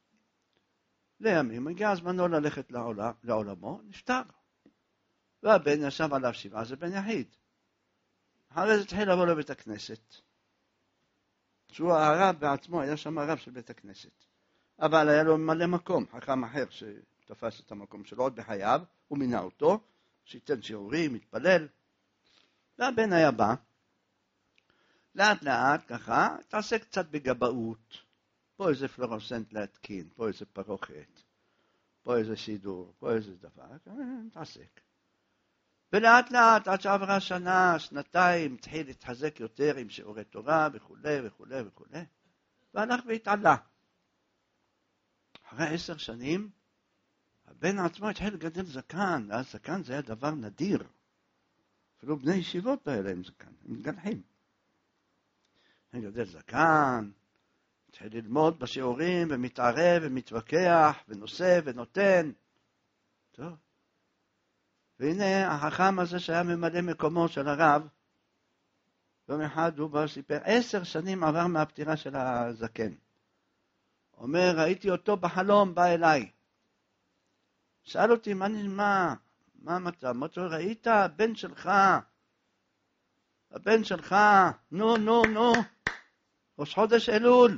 לימים הגיע הזמנו ללכת לעולם, לעולמו, נפטר. והבן ישב עליו שבעה, זה בן יחיד. אחרי זה התחיל לבוא לבית הכנסת. שהוא הרב בעצמו, היה שם הרב של בית הכנסת. אבל היה לו מלא מקום, חכם אחר, תפס את המקום שלו עוד בחייו, הוא מינה אותו, שייתן שיעורים, מתפלל. והבן היה בא, לאט לאט ככה, תעשה קצת בגבאות, פה איזה פלורוסנט להתקין, פה איזה פרוכת, פה איזה סידור, פה איזה דבר, תעסק. ולאט לאט, עד שעברה שנה, שנתיים, התחיל להתחזק יותר עם שיעורי תורה וכו' וכו' וכו', והלך והתעלה. אחרי עשר שנים, הבן עצמו התחיל לגדל זקן, ואז זקן זה היה דבר נדיר. אפילו בני ישיבות האלה הם זקן, הם מתגלחים. הם גדל זקן, התחיל ללמוד בשיעורים, ומתערב, ומתווכח, ונושא, ונותן. טוב. והנה החכם הזה שהיה ממלא מקומו של הרב, יום אחד הוא בא סיפר, עשר שנים עבר מהפטירה של הזקן. אומר, ראיתי אותו בחלום, בא אליי. שאל אותי, מה נשמע? מה המצב? אמרתי לו, ראית? הבן שלך, הבן שלך, נו, נו, נו, ראש חודש אלול.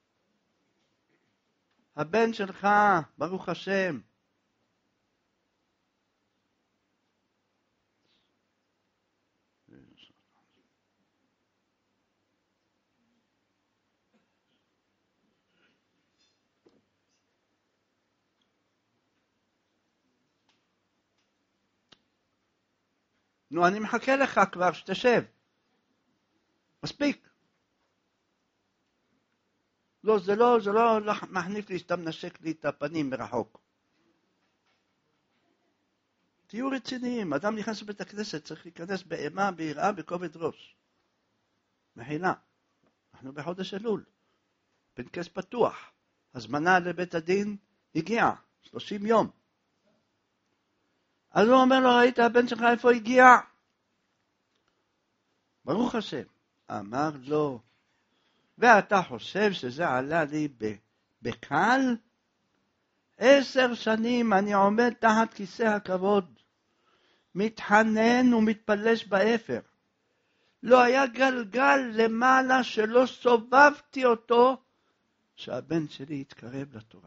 הבן שלך, ברוך השם. נו, אני מחכה לך כבר שתשב. מספיק. לא, זה לא, זה לא מחניף לי, סתם נשק לי את הפנים מרחוק. תהיו רציניים. אדם נכנס לבית הכנסת, צריך להיכנס באימה, ביראה, בכובד ראש. מחילה. אנחנו בחודש אלול. פנקס פתוח. הזמנה לבית הדין הגיעה. שלושים יום. אז הוא אומר לו, ראית הבן שלך איפה הגיע? ברוך השם. אמר לו, ואתה חושב שזה עלה לי בקל? עשר שנים אני עומד תחת כיסא הכבוד, מתחנן ומתפלש באפר. לא היה גלגל למעלה שלא סובבתי אותו, שהבן שלי יתקרב לתורה.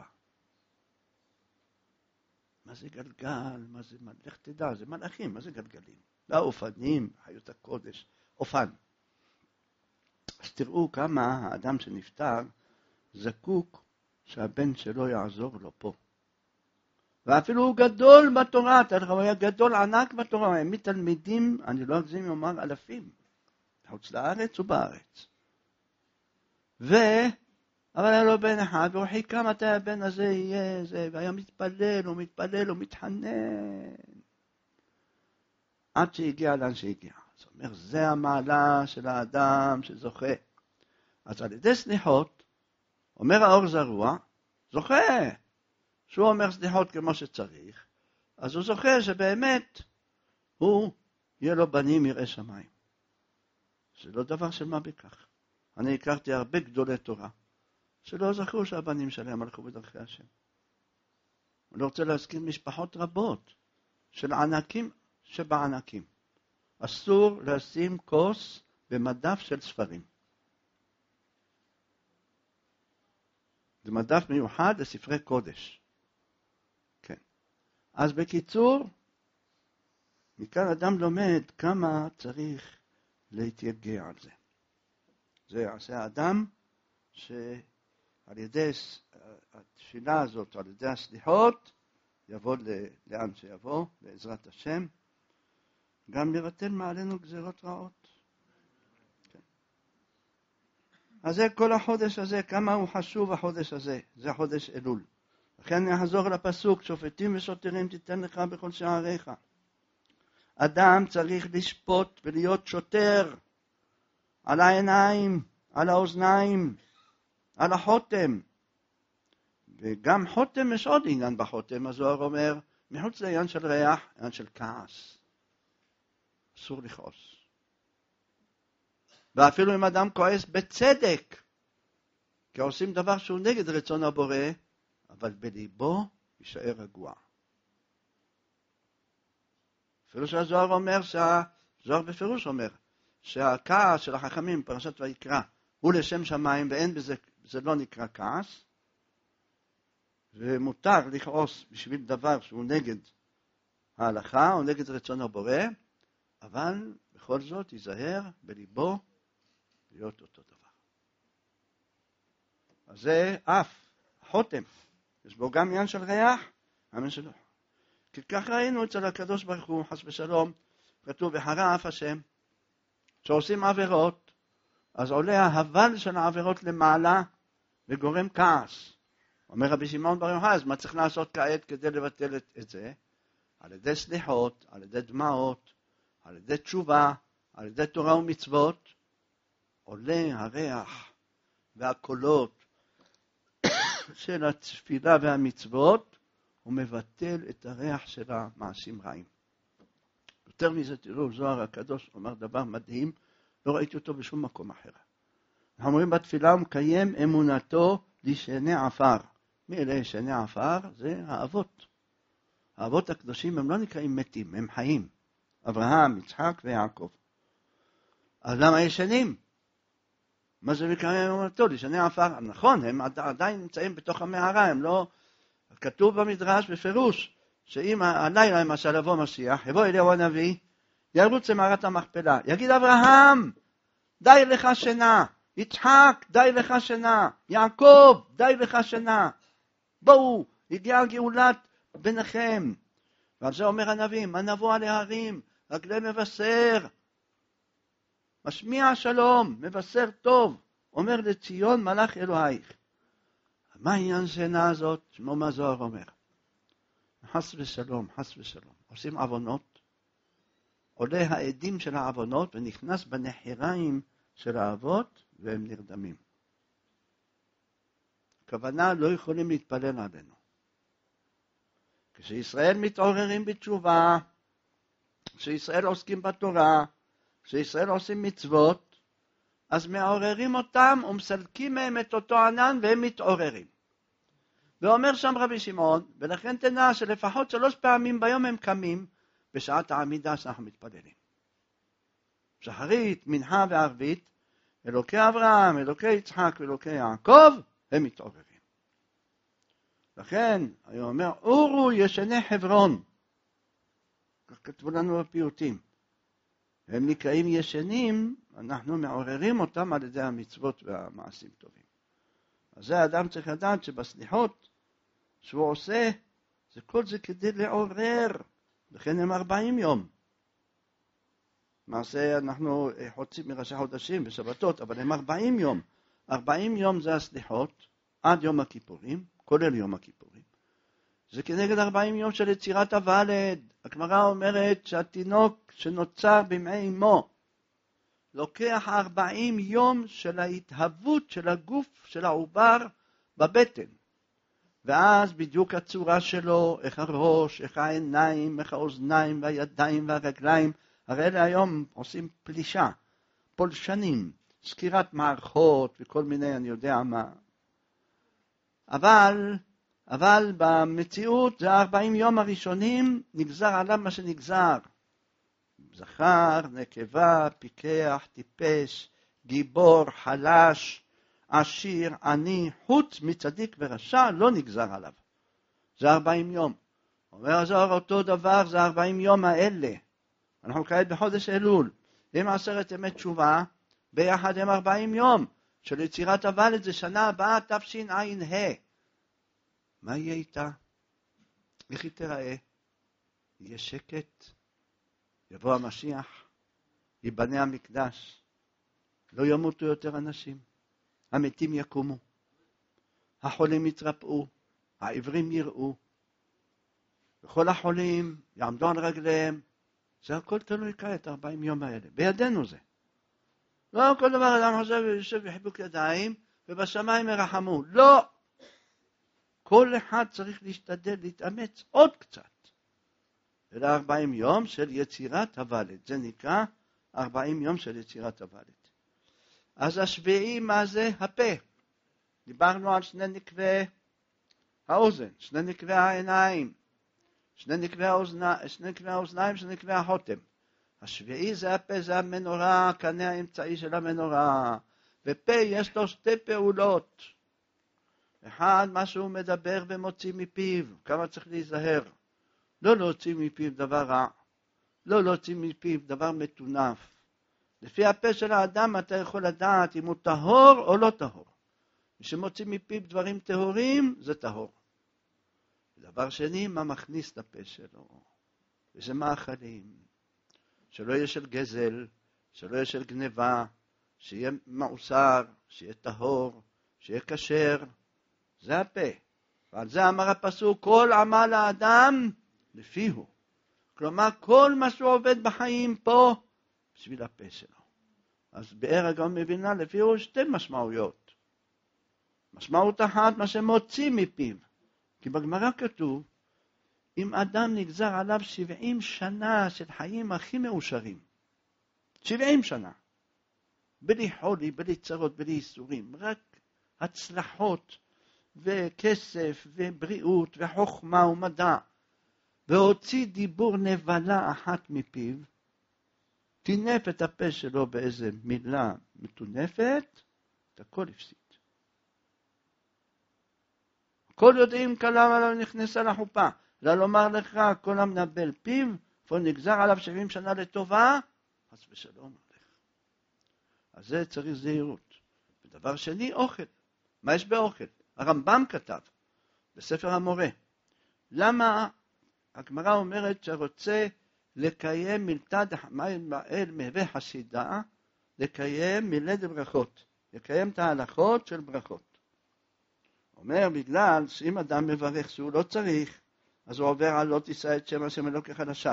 מה זה גלגל? מה זה, לך תדע, זה מלאכים, מה זה גלגלים? לא אופנים, חיות הקודש, אופן. אז תראו כמה האדם שנפטר זקוק שהבן שלו יעזור לו פה. ואפילו הוא גדול בתורה, הוא היה גדול ענק בתורה, הוא היה מתלמידים, אני לא אגזים יאמר אלפים, חוץ לארץ ובארץ. ו... אבל היה לו בן אחד, והוא חיכה מתי הבן הזה יהיה, זה, והיה מתפלל, הוא מתפלל, הוא מתחנן. עד שהגיע לאן שהגיע. זאת אומרת, זה המעלה של האדם שזוכה. אז על ידי סליחות, אומר האור זרוע, זוכה. שהוא אומר סליחות כמו שצריך, אז הוא זוכה שבאמת הוא יהיה לו בנים יראי שמיים. זה לא דבר של מה בכך. אני הכרתי הרבה גדולי תורה, שלא זכו שהבנים שלהם הלכו בדרכי השם. אני רוצה להזכיר משפחות רבות של ענקים שבענקים. אסור לשים כוס במדף של ספרים. זה מדף מיוחד לספרי קודש. כן. אז בקיצור, מכאן אדם לומד כמה צריך להתייגע על זה. זה יעשה האדם שעל ידי התפילה הזאת, על ידי הסליחות, יבוא לאן שיבוא, בעזרת השם, גם ירתן מעלינו גזירות רעות. כן. אז זה כל החודש הזה, כמה הוא חשוב החודש הזה, זה חודש אלול. לכן נחזור לפסוק, שופטים ושוטרים תיתן לך בכל שעריך. אדם צריך לשפוט ולהיות שוטר על העיניים, על האוזניים, על החותם. וגם חותם יש עוד עניין בחותם, הזוהר אומר, מחוץ לעניין של ריח, עניין של כעס. אסור לכעוס. ואפילו אם אדם כועס בצדק, כי עושים דבר שהוא נגד רצון הבורא, אבל בליבו יישאר רגוע. אפילו שהזוהר אומר, שהזוהר בפירוש אומר, שהכעס של החכמים, פרשת ויקרא, הוא לשם שמיים, ואין בזה, זה לא נקרא כעס. ומותר לכעוס בשביל דבר שהוא נגד ההלכה או נגד רצון הבורא, אבל בכל זאת ייזהר בליבו להיות אותו דבר. אז זה אף, חותם, יש בו גם עניין של ריח, אמן שלא. כי כך ראינו אצל הקדוש ברוך הוא, חס ושלום, כתוב בחרה אף השם, שעושים עבירות, אז עולה ההבל של העבירות למעלה וגורם כעס. אומר רבי שמעון בר יוחאי, אז מה צריך לעשות כעת כדי לבטל את, את זה? על ידי סליחות, על ידי דמעות, על ידי תשובה, על ידי תורה ומצוות, עולה הריח והקולות של התפילה והמצוות, הוא מבטל את הריח של המעשים רעים. יותר מזה, תראו, זוהר הקדוש אומר דבר מדהים, לא ראיתי אותו בשום מקום אחר. אנחנו אומרים בתפילה, הוא מקיים אמונתו לשני עפר. מי אלה שני עפר? זה האבות. האבות הקדושים הם לא נקראים מתים, הם חיים. אברהם, יצחק ויעקב. אז למה ישנים? מה זה מקיים אמונתו לשני עפר? נכון, הם עדיין נמצאים בתוך המערה, הם לא... כתוב במדרש בפירוש, שאם הלילה למשל לבוא משיח, יבוא אליהו הנביא, ירוץ למערת המכפלה, יגיד אברהם, די לך שינה, יצחק, די לך שינה, יעקב, די לך שינה, בואו, הגיעה גאולת ביניכם. ועל זה אומר הנביא, מה נבוא על ההרים, רגלי מבשר, משמיע שלום, מבשר טוב, אומר לציון מלאך אלוהיך. מה העניין שינה הזאת? שמו מה זוהר אומר. חס ושלום, חס ושלום. עושים עוונות, עולה העדים של העוונות ונכנס בנחיריים של האבות והם נרדמים. הכוונה לא יכולים להתפלל עלינו. כשישראל מתעוררים בתשובה, כשישראל עוסקים בתורה, כשישראל עושים מצוות, אז מעוררים אותם ומסלקים מהם את אותו ענן והם מתעוררים. ואומר שם רבי שמעון, ולכן תדע שלפחות שלוש פעמים ביום הם קמים בשעת העמידה שאנחנו מתפללים. שחרית, מנחה וערבית, אלוקי אברהם, אלוקי יצחק ואלוקי יעקב, הם מתעוררים. לכן, אני אומר, אורו ישני חברון. כך כתבו לנו בפיוטים. הם נקראים ישנים, אנחנו מעוררים אותם על ידי המצוות והמעשים טובים. אז זה האדם צריך לדעת שבסליחות שהוא עושה, זה כל זה כדי לעורר. לכן הם ארבעים יום. מעשה אנחנו חוצים מראשי חודשים בשבתות, אבל הם ארבעים יום. ארבעים יום זה הסליחות, עד יום הכיפורים, כולל יום הכיפורים. זה כנגד ארבעים יום של יצירת הוולד. הגמרא אומרת שהתינוק שנוצר במעי אמו, לוקח ארבעים יום של ההתהוות של הגוף של העובר בבטן. ואז בדיוק הצורה שלו, איך הראש, איך העיניים, איך האוזניים והידיים והרגליים, הרי אלה היום עושים פלישה, פולשנים, סקירת מערכות וכל מיני אני יודע מה. אבל, אבל במציאות זה ארבעים יום הראשונים נגזר עליו מה שנגזר. זכר, נקבה, פיקח, טיפש, גיבור, חלש, עשיר, עני, חוץ מצדיק ורשע לא נגזר עליו. זה ארבעים יום. אומר הזוהר אותו דבר, זה ארבעים יום האלה. אנחנו כעת בחודש אלול. עם עשרת ימי תשובה, ביחד עם ארבעים יום של יצירת הוולד, זה שנה הבאה תשע"ה. מה יהיה איתה? איך היא תראה? יהיה שקט? יבוא המשיח? ייבנה המקדש? לא ימותו יותר אנשים? המתים יקומו? החולים יתרפאו? העברים יראו? וכל החולים יעמדו על רגליהם? זה הכל תלוי כעת, ארבעים יום האלה. בידינו זה. לא כל דבר אדם חושב ויושב בחיבוק ידיים, ובשמיים ירחמו. לא! כל אחד צריך להשתדל, להתאמץ עוד קצת. אלה ארבעים יום של יצירת הוולד. זה נקרא ארבעים יום של יצירת הוולד. אז השביעי, מה זה? הפה. דיברנו על שני נקבי האוזן, שני נקבי העיניים, שני נקבי האוזניים, שני נקבי האוזניים, שני נקבי החותם. השביעי זה הפה, זה המנורה, הקנה האמצעי של המנורה. ופה יש לו שתי פעולות. אחד, מה שהוא מדבר ומוציא מפיו, כמה צריך להיזהר. לא להוציא מפיו דבר רע, לא להוציא מפיו דבר מטונף. לפי הפה של האדם אתה יכול לדעת אם הוא טהור או לא טהור. מי שמוציא מפיו דברים טהורים, זה טהור. דבר שני, מה מכניס לפה שלו? איזה מאכלים? שלא יהיה של גזל, שלא יהיה של גניבה, שיהיה מעוסר, שיהיה טהור, שיהיה כשר. זה הפה. ועל זה אמר הפסוק, כל עמל האדם לפיהו. כלומר, כל מה שהוא עובד בחיים פה, בשביל הפה שלו. אז באר הגאון מבינה, לפיהו שתי משמעויות. משמעות אחת, מה שמוציא מפיו. כי בגמרא כתוב, אם אדם נגזר עליו שבעים שנה של חיים הכי מאושרים, שבעים שנה, בלי חולי, בלי צרות, בלי איסורים, רק הצלחות וכסף ובריאות וחוכמה ומדע, והוציא דיבור נבלה אחת מפיו, תינף את הפה שלו באיזה מילה מטונפת, את הכל הפסיד. כל יודעים כלם עליו נכנסה לחופה. לא לומר לך, כל המנבל פיו, פה נגזר עליו שבעים שנה לטובה, אז בשלום עליך. אז זה צריך זהירות. ודבר שני, אוכל. מה יש באוכל? הרמב"ם כתב, בספר המורה. למה הגמרא אומרת שרוצה לקיים מילתא דחמאל מהווה חסידה, לקיים מילת ברכות. לקיים את ההלכות של ברכות. אומר, בגלל שאם אדם מברך שהוא לא צריך, אז הוא עובר על לא תישא את שם השם אלוקיך לשווא.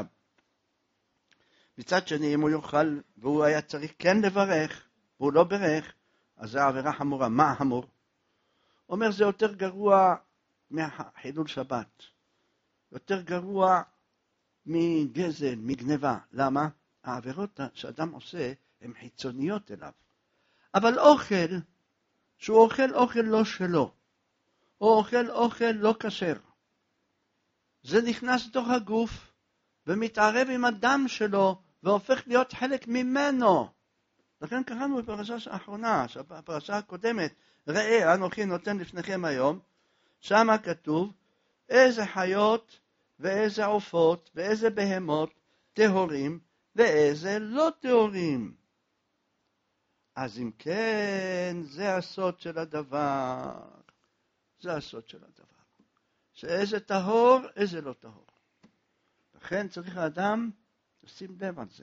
מצד שני, אם הוא יוכל, והוא היה צריך כן לברך, והוא לא ברך, אז זה עבירה חמורה. מה חמור? אומר, זה יותר גרוע מחילול שבת. יותר גרוע מגזל, מגניבה. למה? העבירות שאדם עושה הן חיצוניות אליו. אבל אוכל, שהוא אוכל אוכל לא שלו, או אוכל אוכל לא כשר, זה נכנס לתוך הגוף ומתערב עם הדם שלו והופך להיות חלק ממנו. לכן קראנו בפרשה האחרונה, בפרשה הקודמת, ראה אנוכי נותן לפניכם היום, שם כתוב איזה חיות ואיזה עופות ואיזה בהמות טהורים ואיזה לא טהורים. אז אם כן, זה הסוד של הדבר. זה הסוד של הדבר. שאיזה טהור, איזה לא טהור. לכן צריך האדם לשים לב על זה.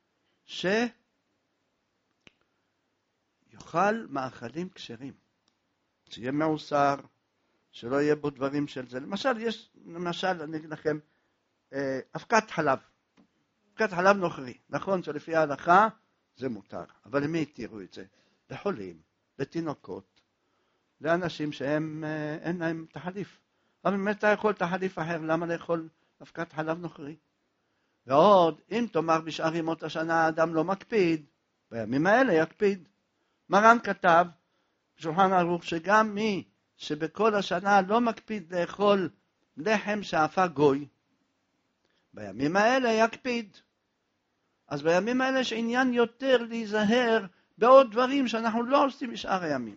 שיוכל מאכלים כשרים. שיהיה מעוסר, שלא יהיה בו דברים של זה. למשל, יש, למשל, אני אגיד לכם, אבקת חלב. אבקת חלב נוכרי. נכון שלפי ההלכה זה מותר. אבל למי התירו את זה? לחולים, לתינוקות, לאנשים שהם, אין להם תחליף. אבל אם אתה יכול תחליף אחר, למה לאכול אבקת חלב נוכרי? ועוד, אם תאמר בשאר ימות השנה האדם לא מקפיד, בימים האלה יקפיד. מרן כתב, בשולחן ערוך, שגם מי שבכל השנה לא מקפיד לאכול לחם שאפה גוי, בימים האלה יקפיד. אז בימים האלה יש עניין יותר להיזהר בעוד דברים שאנחנו לא עושים בשאר הימים.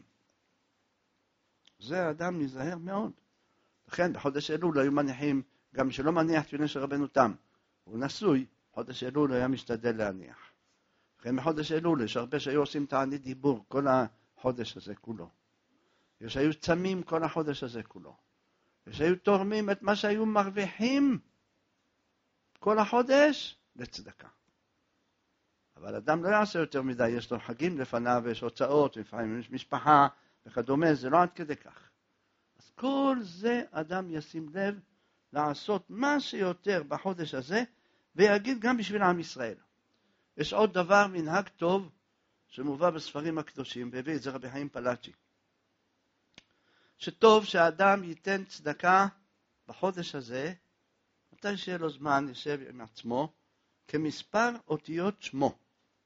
זה האדם להיזהר מאוד. לכן בחודש אלול היו מניחים, גם שלא מניח תפילין של רבנו תם, הוא נשוי, חודש אלול היה משתדל להניח. לכן בחודש אלול יש הרבה שהיו עושים תענית דיבור כל החודש הזה כולו. יש היו צמים כל החודש הזה כולו. יש היו תורמים את מה שהיו מרוויחים כל החודש לצדקה. אבל אדם לא יעשה יותר מדי, יש לו חגים לפניו ויש הוצאות, לפעמים יש משפחה וכדומה, זה לא עד כדי כך. אז כל זה אדם ישים לב לעשות מה שיותר בחודש הזה, ויגיד גם בשביל עם ישראל. יש עוד דבר, מנהג טוב, שמובא בספרים הקדושים, והביא את זה רבי חיים פלאצ'י. שטוב שהאדם ייתן צדקה בחודש הזה, מתי שיהיה לו זמן, ישב עם עצמו, כמספר אותיות שמו.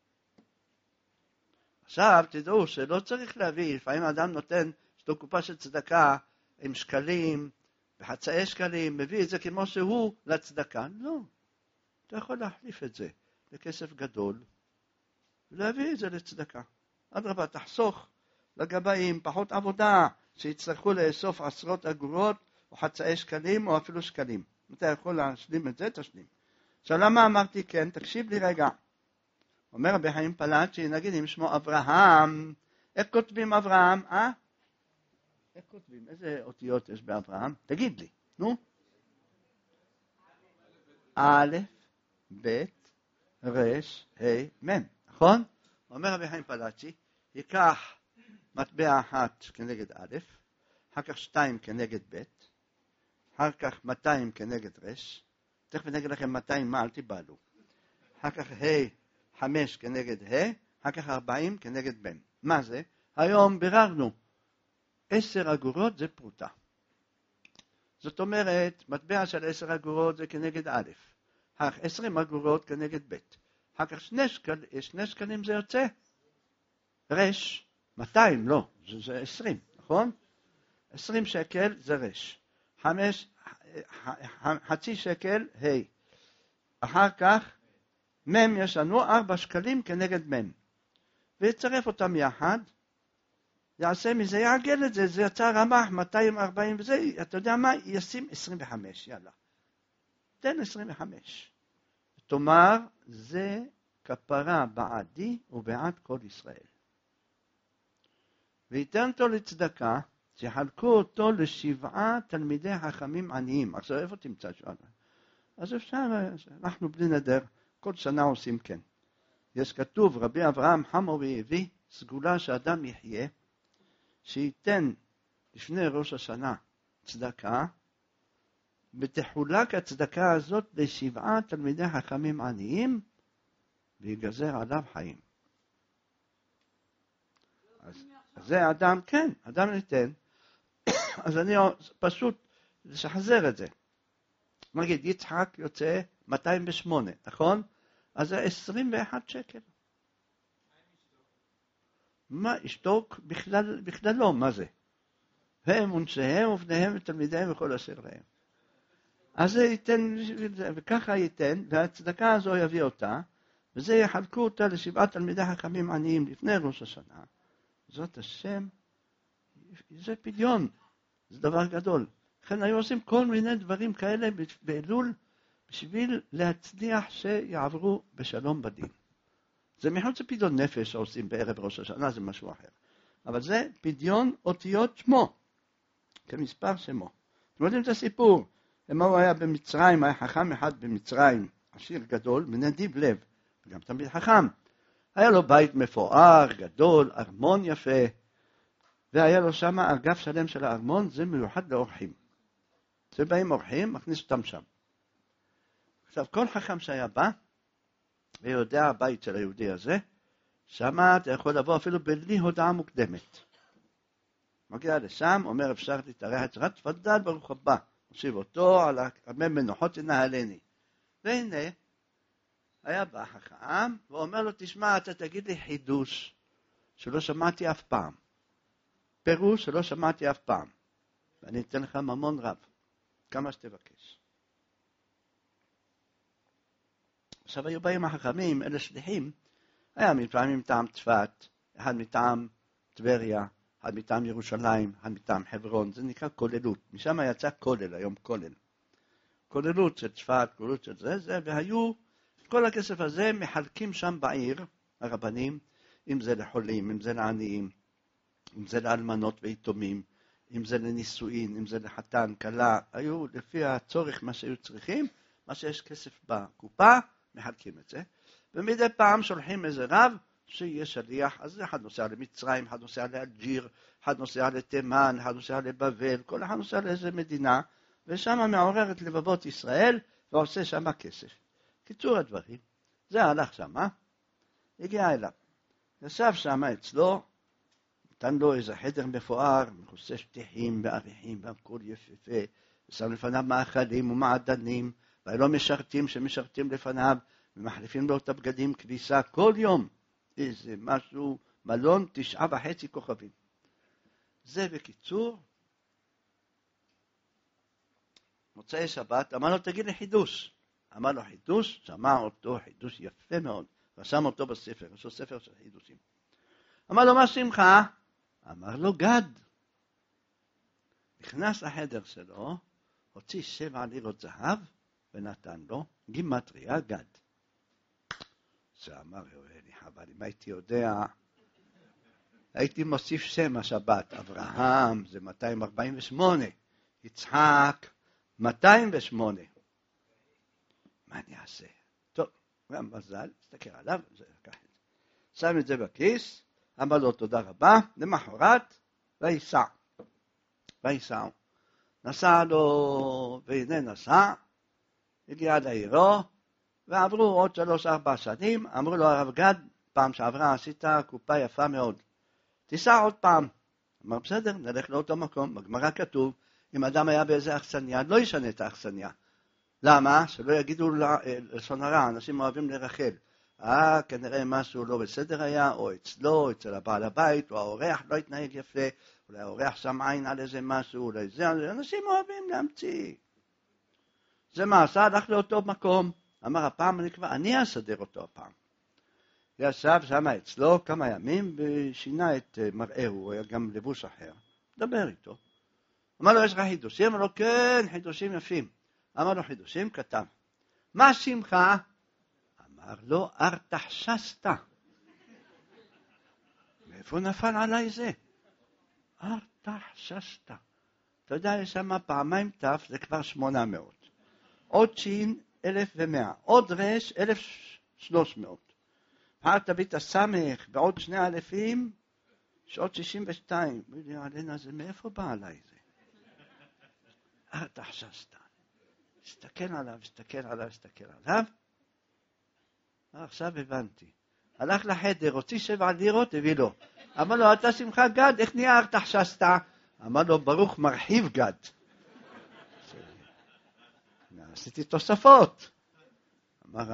עכשיו תדעו שלא צריך להביא, לפעמים האדם נותן, יש לו קופה של צדקה עם שקלים וחצאי שקלים, מביא את זה כמו שהוא לצדקה. לא, אתה יכול להחליף את זה לכסף גדול ולהביא את זה לצדקה. אדרבה, תחסוך לגבאים, פחות עבודה, שיצטרכו לאסוף עשרות אגורות או חצאי שקלים או אפילו שקלים. אם אתה יכול להשלים את זה, תשלים. עכשיו למה אמרתי כן? תקשיב לי רגע. אומר רבי חיים פלאצ'י, נגיד אם שמו אברהם, איך כותבים אברהם? אה? איך כותבים? איזה אותיות יש באברהם? תגיד לי, נו. א', ב', ר', ה', מ', נכון? אומר רבי חיים פלאצ'י, ייקח מטבע אחת כנגד א', אחר כך שתיים כנגד ב', אחר כך מאתיים כנגד ר', תכף נגיד לכם מאתיים מה, אל תיבהלו. אחר כך ה', חמש כנגד ה', אחר כך ארבעים כנגד ב'. מה זה? היום ביררנו. עשר אגורות זה פרוטה. זאת אומרת, מטבע של עשר אגורות זה כנגד א', אחר כך עשרים אגורות כנגד ב', אחר כך שני, שקל, שני שקלים זה יוצא רש, מאתיים, לא, זה, זה עשרים, נכון? עשרים שקל זה רש, חמש, חצי שקל ה', אחר כך מ' יש לנו ארבע שקלים כנגד מ', ויצרף אותם יחד, יעשה מזה, יעגל את זה, זה יצא רמח מאתיים וארבעים וזה, אתה יודע מה? ישים עשרים וחמש, יאללה. תן עשרים וחמש. תאמר, זה כפרה בעדי ובעד כל ישראל. ויתן אותו לצדקה, שיחלקו אותו לשבעה תלמידי חכמים עניים. עכשיו, איפה תמצא שואלה? אז אפשר, אנחנו בלי נדר, כל שנה עושים כן. יש כתוב, רבי אברהם חמורי הביא סגולה שאדם יחיה, שייתן לפני ראש השנה צדקה, ותחולק הצדקה הזאת לשבעה תלמידי חכמים עניים, ויגזר עליו חיים. אז, אז זה אדם, כן, אדם ניתן. אז אני פשוט לשחזר את זה. נגיד, יצחק יוצא מאתיים ושמונה, נכון? אז זה עשרים ואחד שקל. מה, אשתו בכלל, בכלל לא, מה זה? הם ונשיהם ובניהם ותלמידיהם וכל אשר להם. אז זה ייתן, וככה ייתן, והצדקה הזו יביא אותה, וזה יחלקו אותה לשבעה תלמידי חכמים עניים לפני ראש השנה. זאת השם, זה פדיון, זה דבר גדול. לכן היו עושים כל מיני דברים כאלה באלול, בשביל להצליח שיעברו בשלום בדין. זה מחוץ לפדיון נפש שעושים בערב ראש השנה, זה משהו אחר. אבל זה פדיון אותיות שמו, כמספר שמו. אתם יודעים את הסיפור, למה הוא היה במצרים, היה חכם אחד במצרים, עשיר גדול, מנדיב לב, וגם תמיד חכם. היה לו בית מפואר, גדול, ארמון יפה, והיה לו שם אגף שלם של הארמון, זה מיוחד לאורחים. זה באים אורחים, מכניס אותם שם. עכשיו, כל חכם שהיה בא, ויודע הבית של היהודי הזה, שמה אתה יכול לבוא אפילו בלי הודעה מוקדמת. מגיע לשם, אומר אפשר להתארח את שרת, תפדל ברוך הבא. מושיב אותו על הרבה מנוחות ינהלני. והנה, היה בא חכם, ואומר לו, תשמע, אתה תגיד לי חידוש, שלא שמעתי אף פעם. פירוש שלא שמעתי אף פעם. ואני אתן לך ממון רב, כמה שתבקש. עכשיו היו באים החכמים, אלה שליחים, היה מפעמים מטעם צפת, אחד מטעם טבריה, אחד מטעם ירושלים, אחד מטעם חברון, זה נקרא כוללות. משם יצא כולל, היום כולל. כוללות של צפת, כוללות של זה, זה, והיו, כל הכסף הזה מחלקים שם בעיר, הרבנים, אם זה לחולים, אם זה לעניים, אם זה לאלמנות ויתומים, אם זה לנישואין, אם זה לחתן, כלה, היו לפי הצורך מה שהיו צריכים, מה שיש כסף בקופה, מחלקים את זה. ומדי פעם שולחים איזה רב, שיהיה שליח, אז אחד נוסע למצרים, אחד נוסע לאלג'יר, אחד נוסע לתימן, אחד נוסע לבבל, כל אחד נוסע לאיזה מדינה, ושם מעורר את לבבות ישראל, ועושה שם כסף. קיצור הדברים, זה הלך שם, הגיע אליו. ישב שם אצלו, נתן לו איזה חדר מפואר, מכוסה שטיחים ועריכים, והכל יפהפה, ושם לפניו מאכלים ומעדנים, והיו לו משרתים שמשרתים לפניו, ומחליפים לו את הבגדים כביסה כל יום. איזה משהו, מלון תשעה וחצי כוכבים. זה בקיצור, מוצאי שבת, אמר לו תגיד לי חידוש. אמר לו חידוש, שמע אותו חידוש יפה מאוד, ושם אותו בספר, יש לו ספר של חידושים. אמר לו מה שמך? אמר לו גד. נכנס לחדר שלו, הוציא שבע לירות זהב, ונתן לו גימטריה גד. זה אמר לי, חבל, אם הייתי יודע, הייתי מוסיף שם השבת, אברהם זה מאתיים ארבעים ושמונה, יצחק מאתיים ושמונה. מה אני אעשה? טוב, גם מזל, תסתכל עליו, זה לקח את זה. שם את זה בכיס, אמר לו תודה רבה, למחרת, ויסע. ויסע. נסע לו, והנה נסע, הגיע לעירו, ועברו עוד שלוש ארבע שנים, אמרו לו הרב גד, פעם שעברה עשית קופה יפה מאוד. תיסע עוד פעם. אמר בסדר, נלך לאותו מקום. בגמרא כתוב, אם אדם היה באיזה אכסניה, לא ישנה את האכסניה. למה? שלא יגידו לשון הרע, אנשים אוהבים לרחל. אה, כנראה משהו לא בסדר היה, או אצלו, או אצל הבעל הבית, או האורח לא התנהג יפה, אולי האורח שם עין על איזה משהו, אולי זה, אנשים אוהבים להמציא. זה מה עשה, הלך לאותו מקום. אמר הפעם אני כבר, אני אסדר אותו הפעם. ישב שם אצלו כמה ימים ושינה את מראהו, הוא היה גם לבוש אחר. דבר איתו. אמר לו, יש לך חידושים? אמר לו, כן, חידושים יפים. אמר לו, חידושים? כתב. מה שמך? אמר לו, ארתחשסתא. מאיפה נפל עליי זה? ארתחשסתא. אתה יודע, יש שם פעמיים תף, זה כבר שמונה מאות. עוד שין, אלף ומאה. עוד רש, אלף שלוש מאות. פעם תביא את הסמך בעוד שני אלפים, שעות שישים ושתיים. בואי עלינה, זה מאיפה בא עליי זה? ארתחשסתא. הסתכל עליו, הסתכל עליו, הסתכל עליו. עכשיו הבנתי. הלך לחדר, הוציא שבע לירות, הביא לו. אמר לו, אתה שמחה גד, איך נהיה ארתחשסתא? אמר לו, ברוך מרחיב גד. עשיתי תוספות. אמר,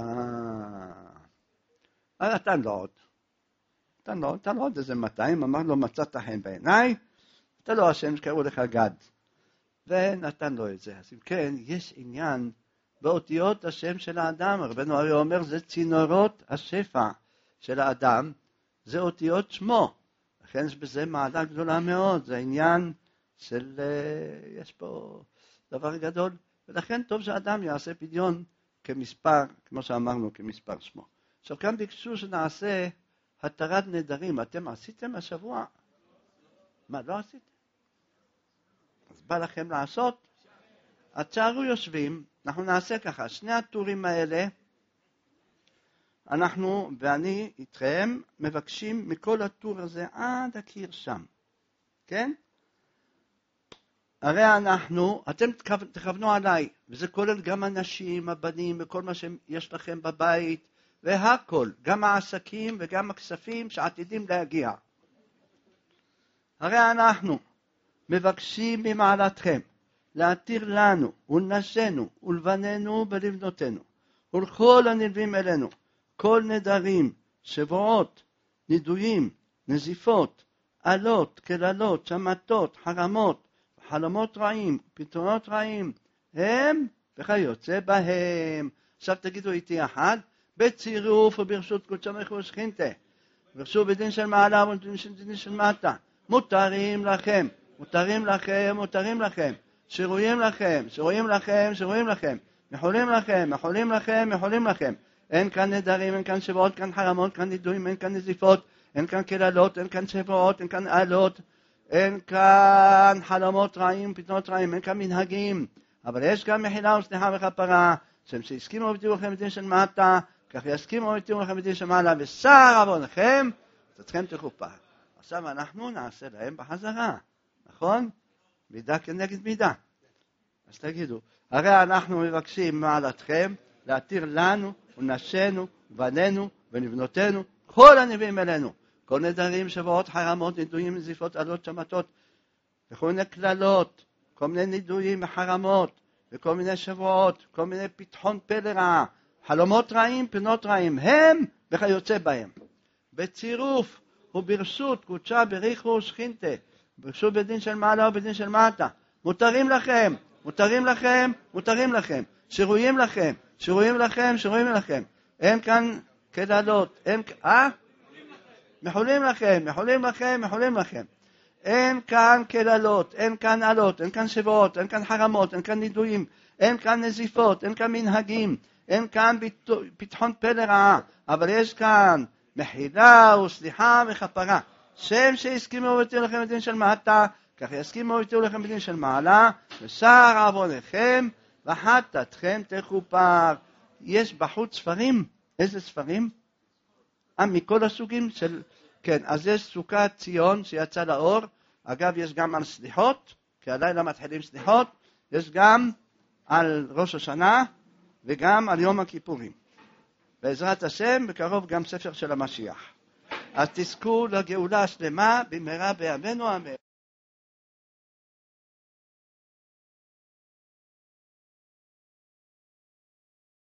אה, נתן לו עוד. נתן לו, נתן לו עוד איזה מאתיים, אמר לו, מצאת חן בעיניי, אתה לא השם שקראו לך גד. ונתן לו את זה. אז אם כן, יש עניין באותיות השם של האדם. רבנו הרי אומר, זה צינורות השפע של האדם, זה אותיות שמו. לכן יש בזה מעלה גדולה מאוד, זה עניין של, יש פה דבר גדול. ולכן טוב שהאדם יעשה פדיון כמספר, כמו שאמרנו, כמספר שמו. עכשיו כאן ביקשו שנעשה התרת נדרים. אתם עשיתם השבוע? מה, לא עשיתם? אז בא לכם לעשות? הצערו יושבים, אנחנו נעשה ככה, שני הטורים האלה, אנחנו ואני איתכם מבקשים מכל הטור הזה עד הקיר שם. כן? הרי אנחנו, אתם תכוונו עליי, וזה כולל גם אנשים, הבנים, וכל מה שיש לכם בבית, והכל, גם העסקים וגם הכספים שעתידים להגיע. הרי אנחנו מבקשים ממעלתכם להתיר לנו ולנשינו ולבנינו ולבנותינו ולכל הנלווים אלינו, כל נדרים, שבועות, נידויים, נזיפות, עלות, כללות, שמתות, חרמות, חלומות רעים, פתרונות רעים, הם וכיוצא בהם. עכשיו תגידו איתי אחד, בצירוף וברשות קודשא בריך הוא ושכינתה, ברשות בדין של מעלה ובדין של דין של מטה, מותרים לכם, מותרים לכם, מותרים לכם, שרויים לכם, שרויים לכם, שרויים לכם, מחולים לכם, מחולים לכם, מחולים לכם. אין כאן נדרים, אין כאן שבועות, כאן חרמות, כאן נידויים, אין כאן נזיפות, אין כאן קללות, אין כאן שבועות, אין כאן עלות, אין כאן חלומות רעים, פתרונות רעים, אין כאן מנהגים, אבל יש גם מחילה וסליחה וכפרה, שהם שהסכימו ובטיחו לכם בדין של מטה, כך יסכימו ובטיחו לכם בדין של מעלה, ושר עוונכם, אתכם תכופר. עכשיו אנחנו נעשה להם בחזרה, נכון? מידה כנגד מידה. אז תגידו, הרי אנחנו מבקשים מעלתכם להתיר לנו ונשינו ובנינו ונבנותינו כל הנביאים אלינו, כל נדרים, שבועות, חרמות, נידויים, נזיפות, עלות, שמתות, וכל מיני כללות, כל מיני נידויים וחרמות, וכל מיני שבועות, כל מיני פתחון פה לרעה, חלומות רעים, פנות רעים, הם וכיוצא בהם. בצירוף וברשות קודשא בריך הוא ושכינתה, ברשות בדין של מעלה ובדין של מטה, מותרים לכם, מותרים לכם, מותרים לכם, שרויים לכם, שרויים לכם, שרויים לכם. אין כאן כללות, אין, אה? מחולים לכם, מחולים לכם, מחולים לכם. אין כאן קללות, אין כאן עלות, אין כאן שבועות, אין כאן חרמות, אין כאן נידויים, אין כאן נזיפות, אין כאן מנהגים, אין כאן פתחון פה לרעה, אבל יש כאן מחילה וסליחה וכפרה. שם שהסכימו ובתיאו לכם בדין של מעתה, כך יסכימו ובתיאו לכם בדין של מעלה, ושר עוונכם וחטאתכם תכופר. יש בחוץ ספרים, איזה ספרים? אה, מכל הסוגים של... כן, אז יש סוכת ציון שיצא לאור, אגב יש גם על סליחות, כי הלילה מתחילים סליחות, יש גם על ראש השנה וגם על יום הכיפורים. בעזרת השם, בקרוב גם ספר של המשיח. אז תזכו לגאולה השלמה במהרה בימינו אמן.